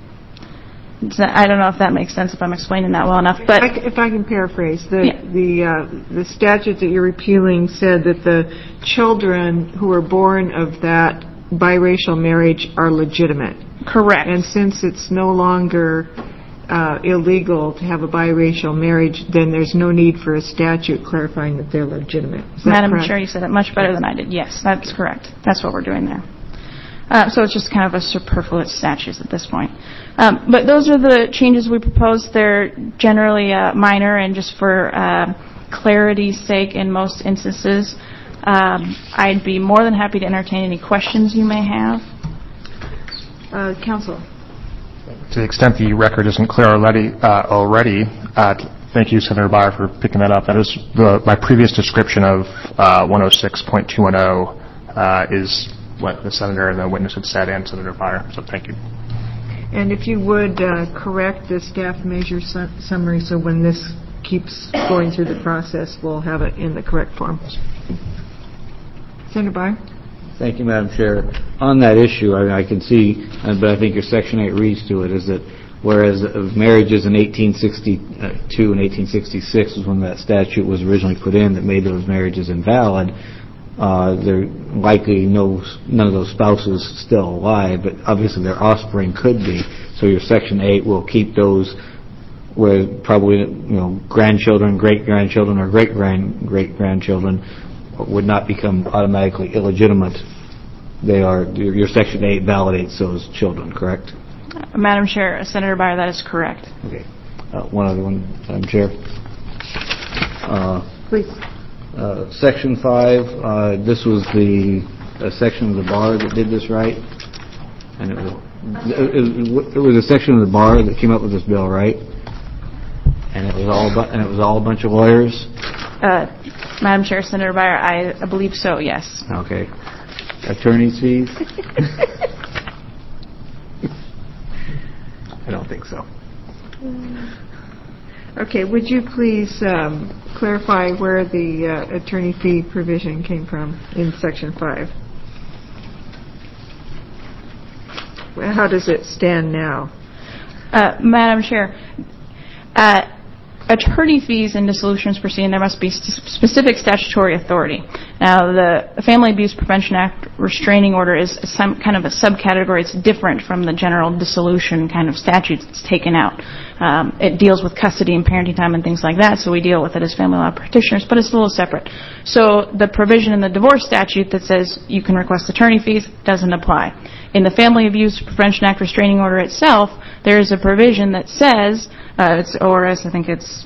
I don't know if that makes sense, if I'm explaining that well enough. But if I can paraphrase, the statute that you're repealing said that the children who are born of that biracial marriage are legitimate. Correct. And since it's no longer illegal to have a biracial marriage, then there's no need for a statute clarifying that they're legitimate. Is that Madam correct? Chair, you said it much better than I did. Yes, that's correct. That's what we're doing there. So it's just kind of a superfluous statute at this point. But those are the changes we proposed. They're generally minor and just for clarity's sake in most instances. I'd be more than happy to entertain any questions you may have. Counsel. To the extent the record isn't clear already, thank you, Senator Byer, for picking that up. That is my previous description of 106.210 is what the Senator and the witness had said, and Senator Byer, so thank you. And if you would correct the staff measure summary so when this keeps going through the process, we'll have it in the correct form. Senator Byer? Thank you, Madam Chair. On that issue, I can see, but I think your Section 8 reads to it, is that whereas marriages in 1862 and 1866 was when that statute was originally put in that made those marriages invalid, they're likely none of those spouses still alive, but obviously their offspring could be. So your Section 8 will keep those where probably grandchildren, great-grandchildren, or great-grandchildren would not become automatically illegitimate. They are, your Section 8 validates those children, correct? Madam Chair, Senator Byer, that is correct. Okay. One other one, Madam Chair. Please. Section 5, this was the section of the bar that did this, right? And it was a section of the bar that came up with this bill, right? And it was all a bunch of lawyers. Madam Chair, Senator Byer, I believe so, yes. Okay. Attorney's fees? I don't think so. Okay, would you please clarify where the attorney fee provision came from in Section 5? How does it stand now? Madam Chair, attorney fees in dissolutions proceeding, there must be specific statutory authority. Now, the Family Abuse Prevention Act restraining order is some kind of a subcategory. It's different from the general dissolution kind of statutes it's taken out. It deals with custody and parenting time and things like that, so we deal with it as family law practitioners, but it's a little separate. So the provision in the divorce statute that says you can request attorney fees doesn't apply. In the Family Abuse Prevention Act restraining order itself, there is a provision that says, it's ORS, I think it's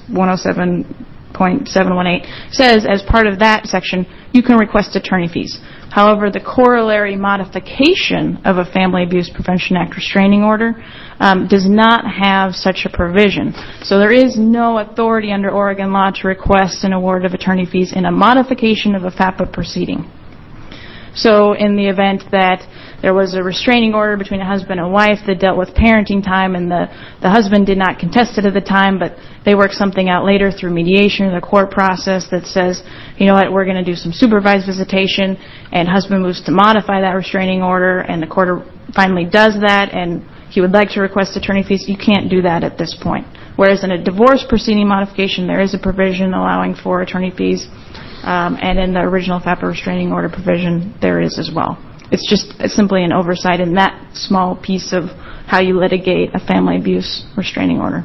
107.718, says as part of that section, you can request attorney fees. However, the corollary modification of a Family Abuse Prevention Act restraining order does not have such a provision. So there is no authority under Oregon law to request an award of attorney fees in a modification of a FAPA proceeding. So in the event that there was a restraining order between a husband and wife that dealt with parenting time, and the husband did not contest it at the time, but they worked something out later through mediation or the court process that says, you know what, we're going to do some supervised visitation, and husband moves to modify that restraining order, and the court finally does that, and he would like to request attorney fees. You can't do that at this point. Whereas in a divorce proceeding modification, there is a provision allowing for attorney fees. And in the original FAPA restraining order provision, there is as well. It's just simply an oversight in that small piece of how you litigate a family abuse restraining order.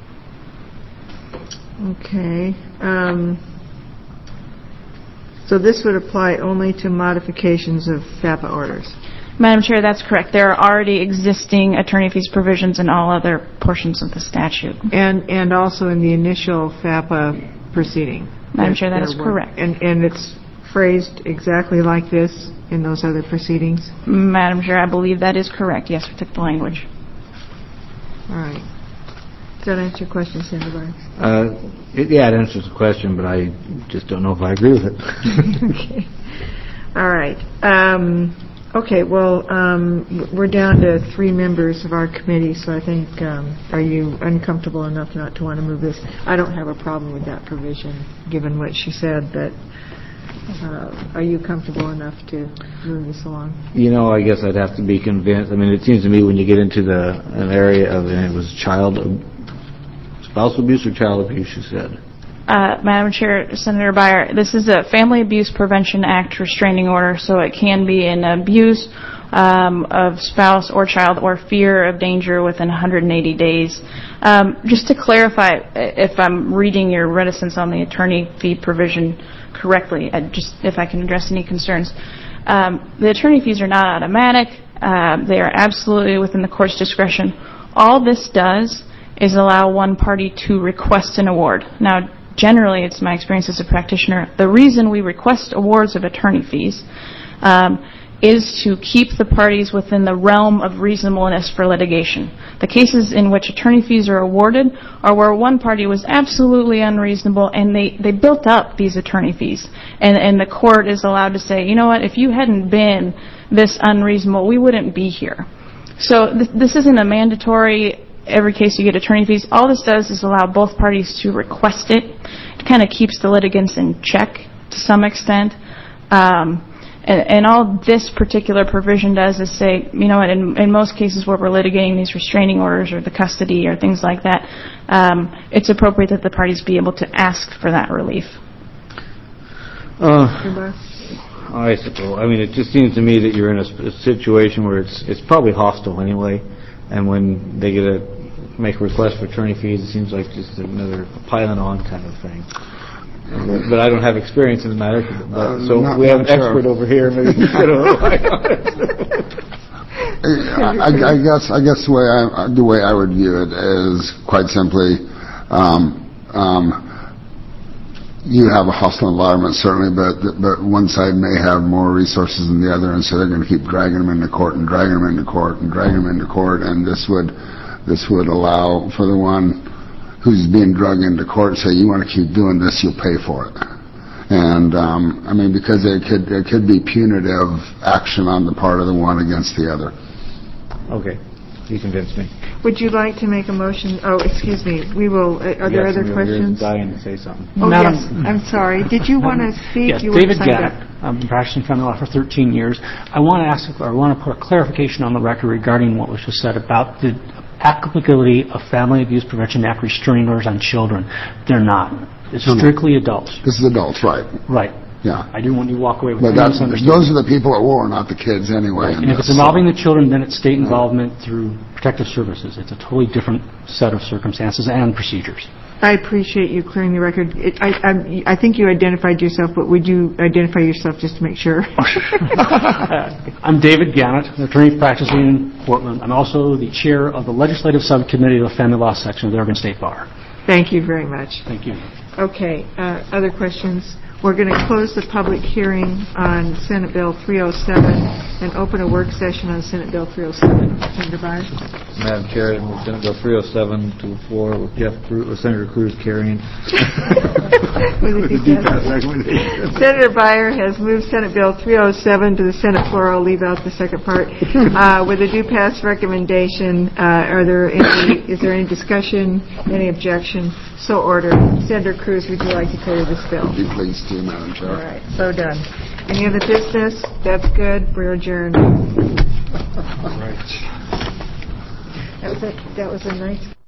Okay. So this would apply only to modifications of FAPA orders? Madam Chair, that's correct. There are already existing attorney fees provisions in all other portions of the statute. And also in the initial FAPA proceeding? Madam Chair, that is correct. And it's phrased exactly like this in those other proceedings? Madam Chair, I believe that is correct. Yes, we took the language. All right. Does that answer your question, Senator Byers? Yeah, it answers the question, but I just don't know if I agree with it. Okay. All right. Okay, well, we're down to 3 members of our committee, so I think, are you uncomfortable enough not to want to move this? I don't have a problem with that provision, given what she said, but are you comfortable enough to move this along? You know, I guess I'd have to be convinced. I mean, it seems to me when you get into an area of, and it was spousal abuse or child abuse, you said? Madam Chair, Senator Byer, this is a Family Abuse Prevention Act restraining order, so it can be an abuse of spouse or child or fear of danger within 180 days. Just to clarify, if I'm reading your reticence on the attorney fee provision correctly, if I can address any concerns. The attorney fees are not automatic. They are absolutely within the court's discretion. All this does is allow one party to request an award. Now, generally, it's my experience as a practitioner, the reason we request awards of attorney fees is to keep the parties within the realm of reasonableness for litigation. The cases in which attorney fees are awarded are where one party was absolutely unreasonable and they built up these attorney fees. And the court is allowed to say, you know what, if you hadn't been this unreasonable, we wouldn't be here. So this isn't a mandatory every case you get attorney fees. All this does is allow both parties to request it. It kind of keeps the litigants in check to some extent. And all this particular provision does is say, you know what, in most cases where we're litigating these restraining orders or the custody or things like that, it's appropriate that the parties be able to ask for that relief. I suppose. I mean, it just seems to me that you're in a situation where it's probably hostile anyway. And when they get make a request for attorney fees, it seems like just another piling on kind of thing. But I don't have experience in the matter. So we have an expert over here. Maybe you could I guess the way I would view it is quite simply, you have a hostile environment certainly, but one side may have more resources than the other, and so they're going to keep dragging them into court and dragging them into court and dragging them into court, and this would allow for the one who's being dragged into court to say, you want to keep doing this, you'll pay for it. And, I mean, because there could be punitive action on the part of the one against the other. Okay, you convinced me. Would you like to make a motion? Oh, excuse me. We will. Are there other questions? Dying to say something. Oh, Madam- yes. I'm sorry. Did you want to speak? Yes, You were David signed Gatt. up. I've been practicing family law for 13 years. I want to put a clarification on the record regarding what was just said about the applicability of Family Abuse Prevention Act restraining orders on children. They're not. It's strictly adults. This is adults, right? Right. Yeah. I didn't want you to walk away with But any misunderstanding. those are the people at war, not the kids anyway. And if it's involving the children, then it's state involvement through protective services. It's a totally different set of circumstances and procedures. I appreciate you clearing the record. I think you identified yourself, but would you identify yourself just to make sure? I'm David Gannett, an attorney practicing in Portland. I'm also the chair of the legislative subcommittee of the Family Law section of the Oregon State Bar. Thank you very much. Thank you. Okay, other questions? We're going to close the public hearing on Senate Bill 307 and open a work session on Senate Bill 307. Senator Byers? Madam Chair, I move Senate Bill 307 to the floor with Senator Cruz carrying. Senator Byer has moved Senate Bill 307 to the Senate floor. I'll leave out the second part. With a due pass recommendation, is there any discussion, any objection? So ordered. Senator Cruz, would you like to carry this bill? Be pleased to, Madam Chair. All right, so done. Any other business? That's good. We're adjourned. All right. That was a nice...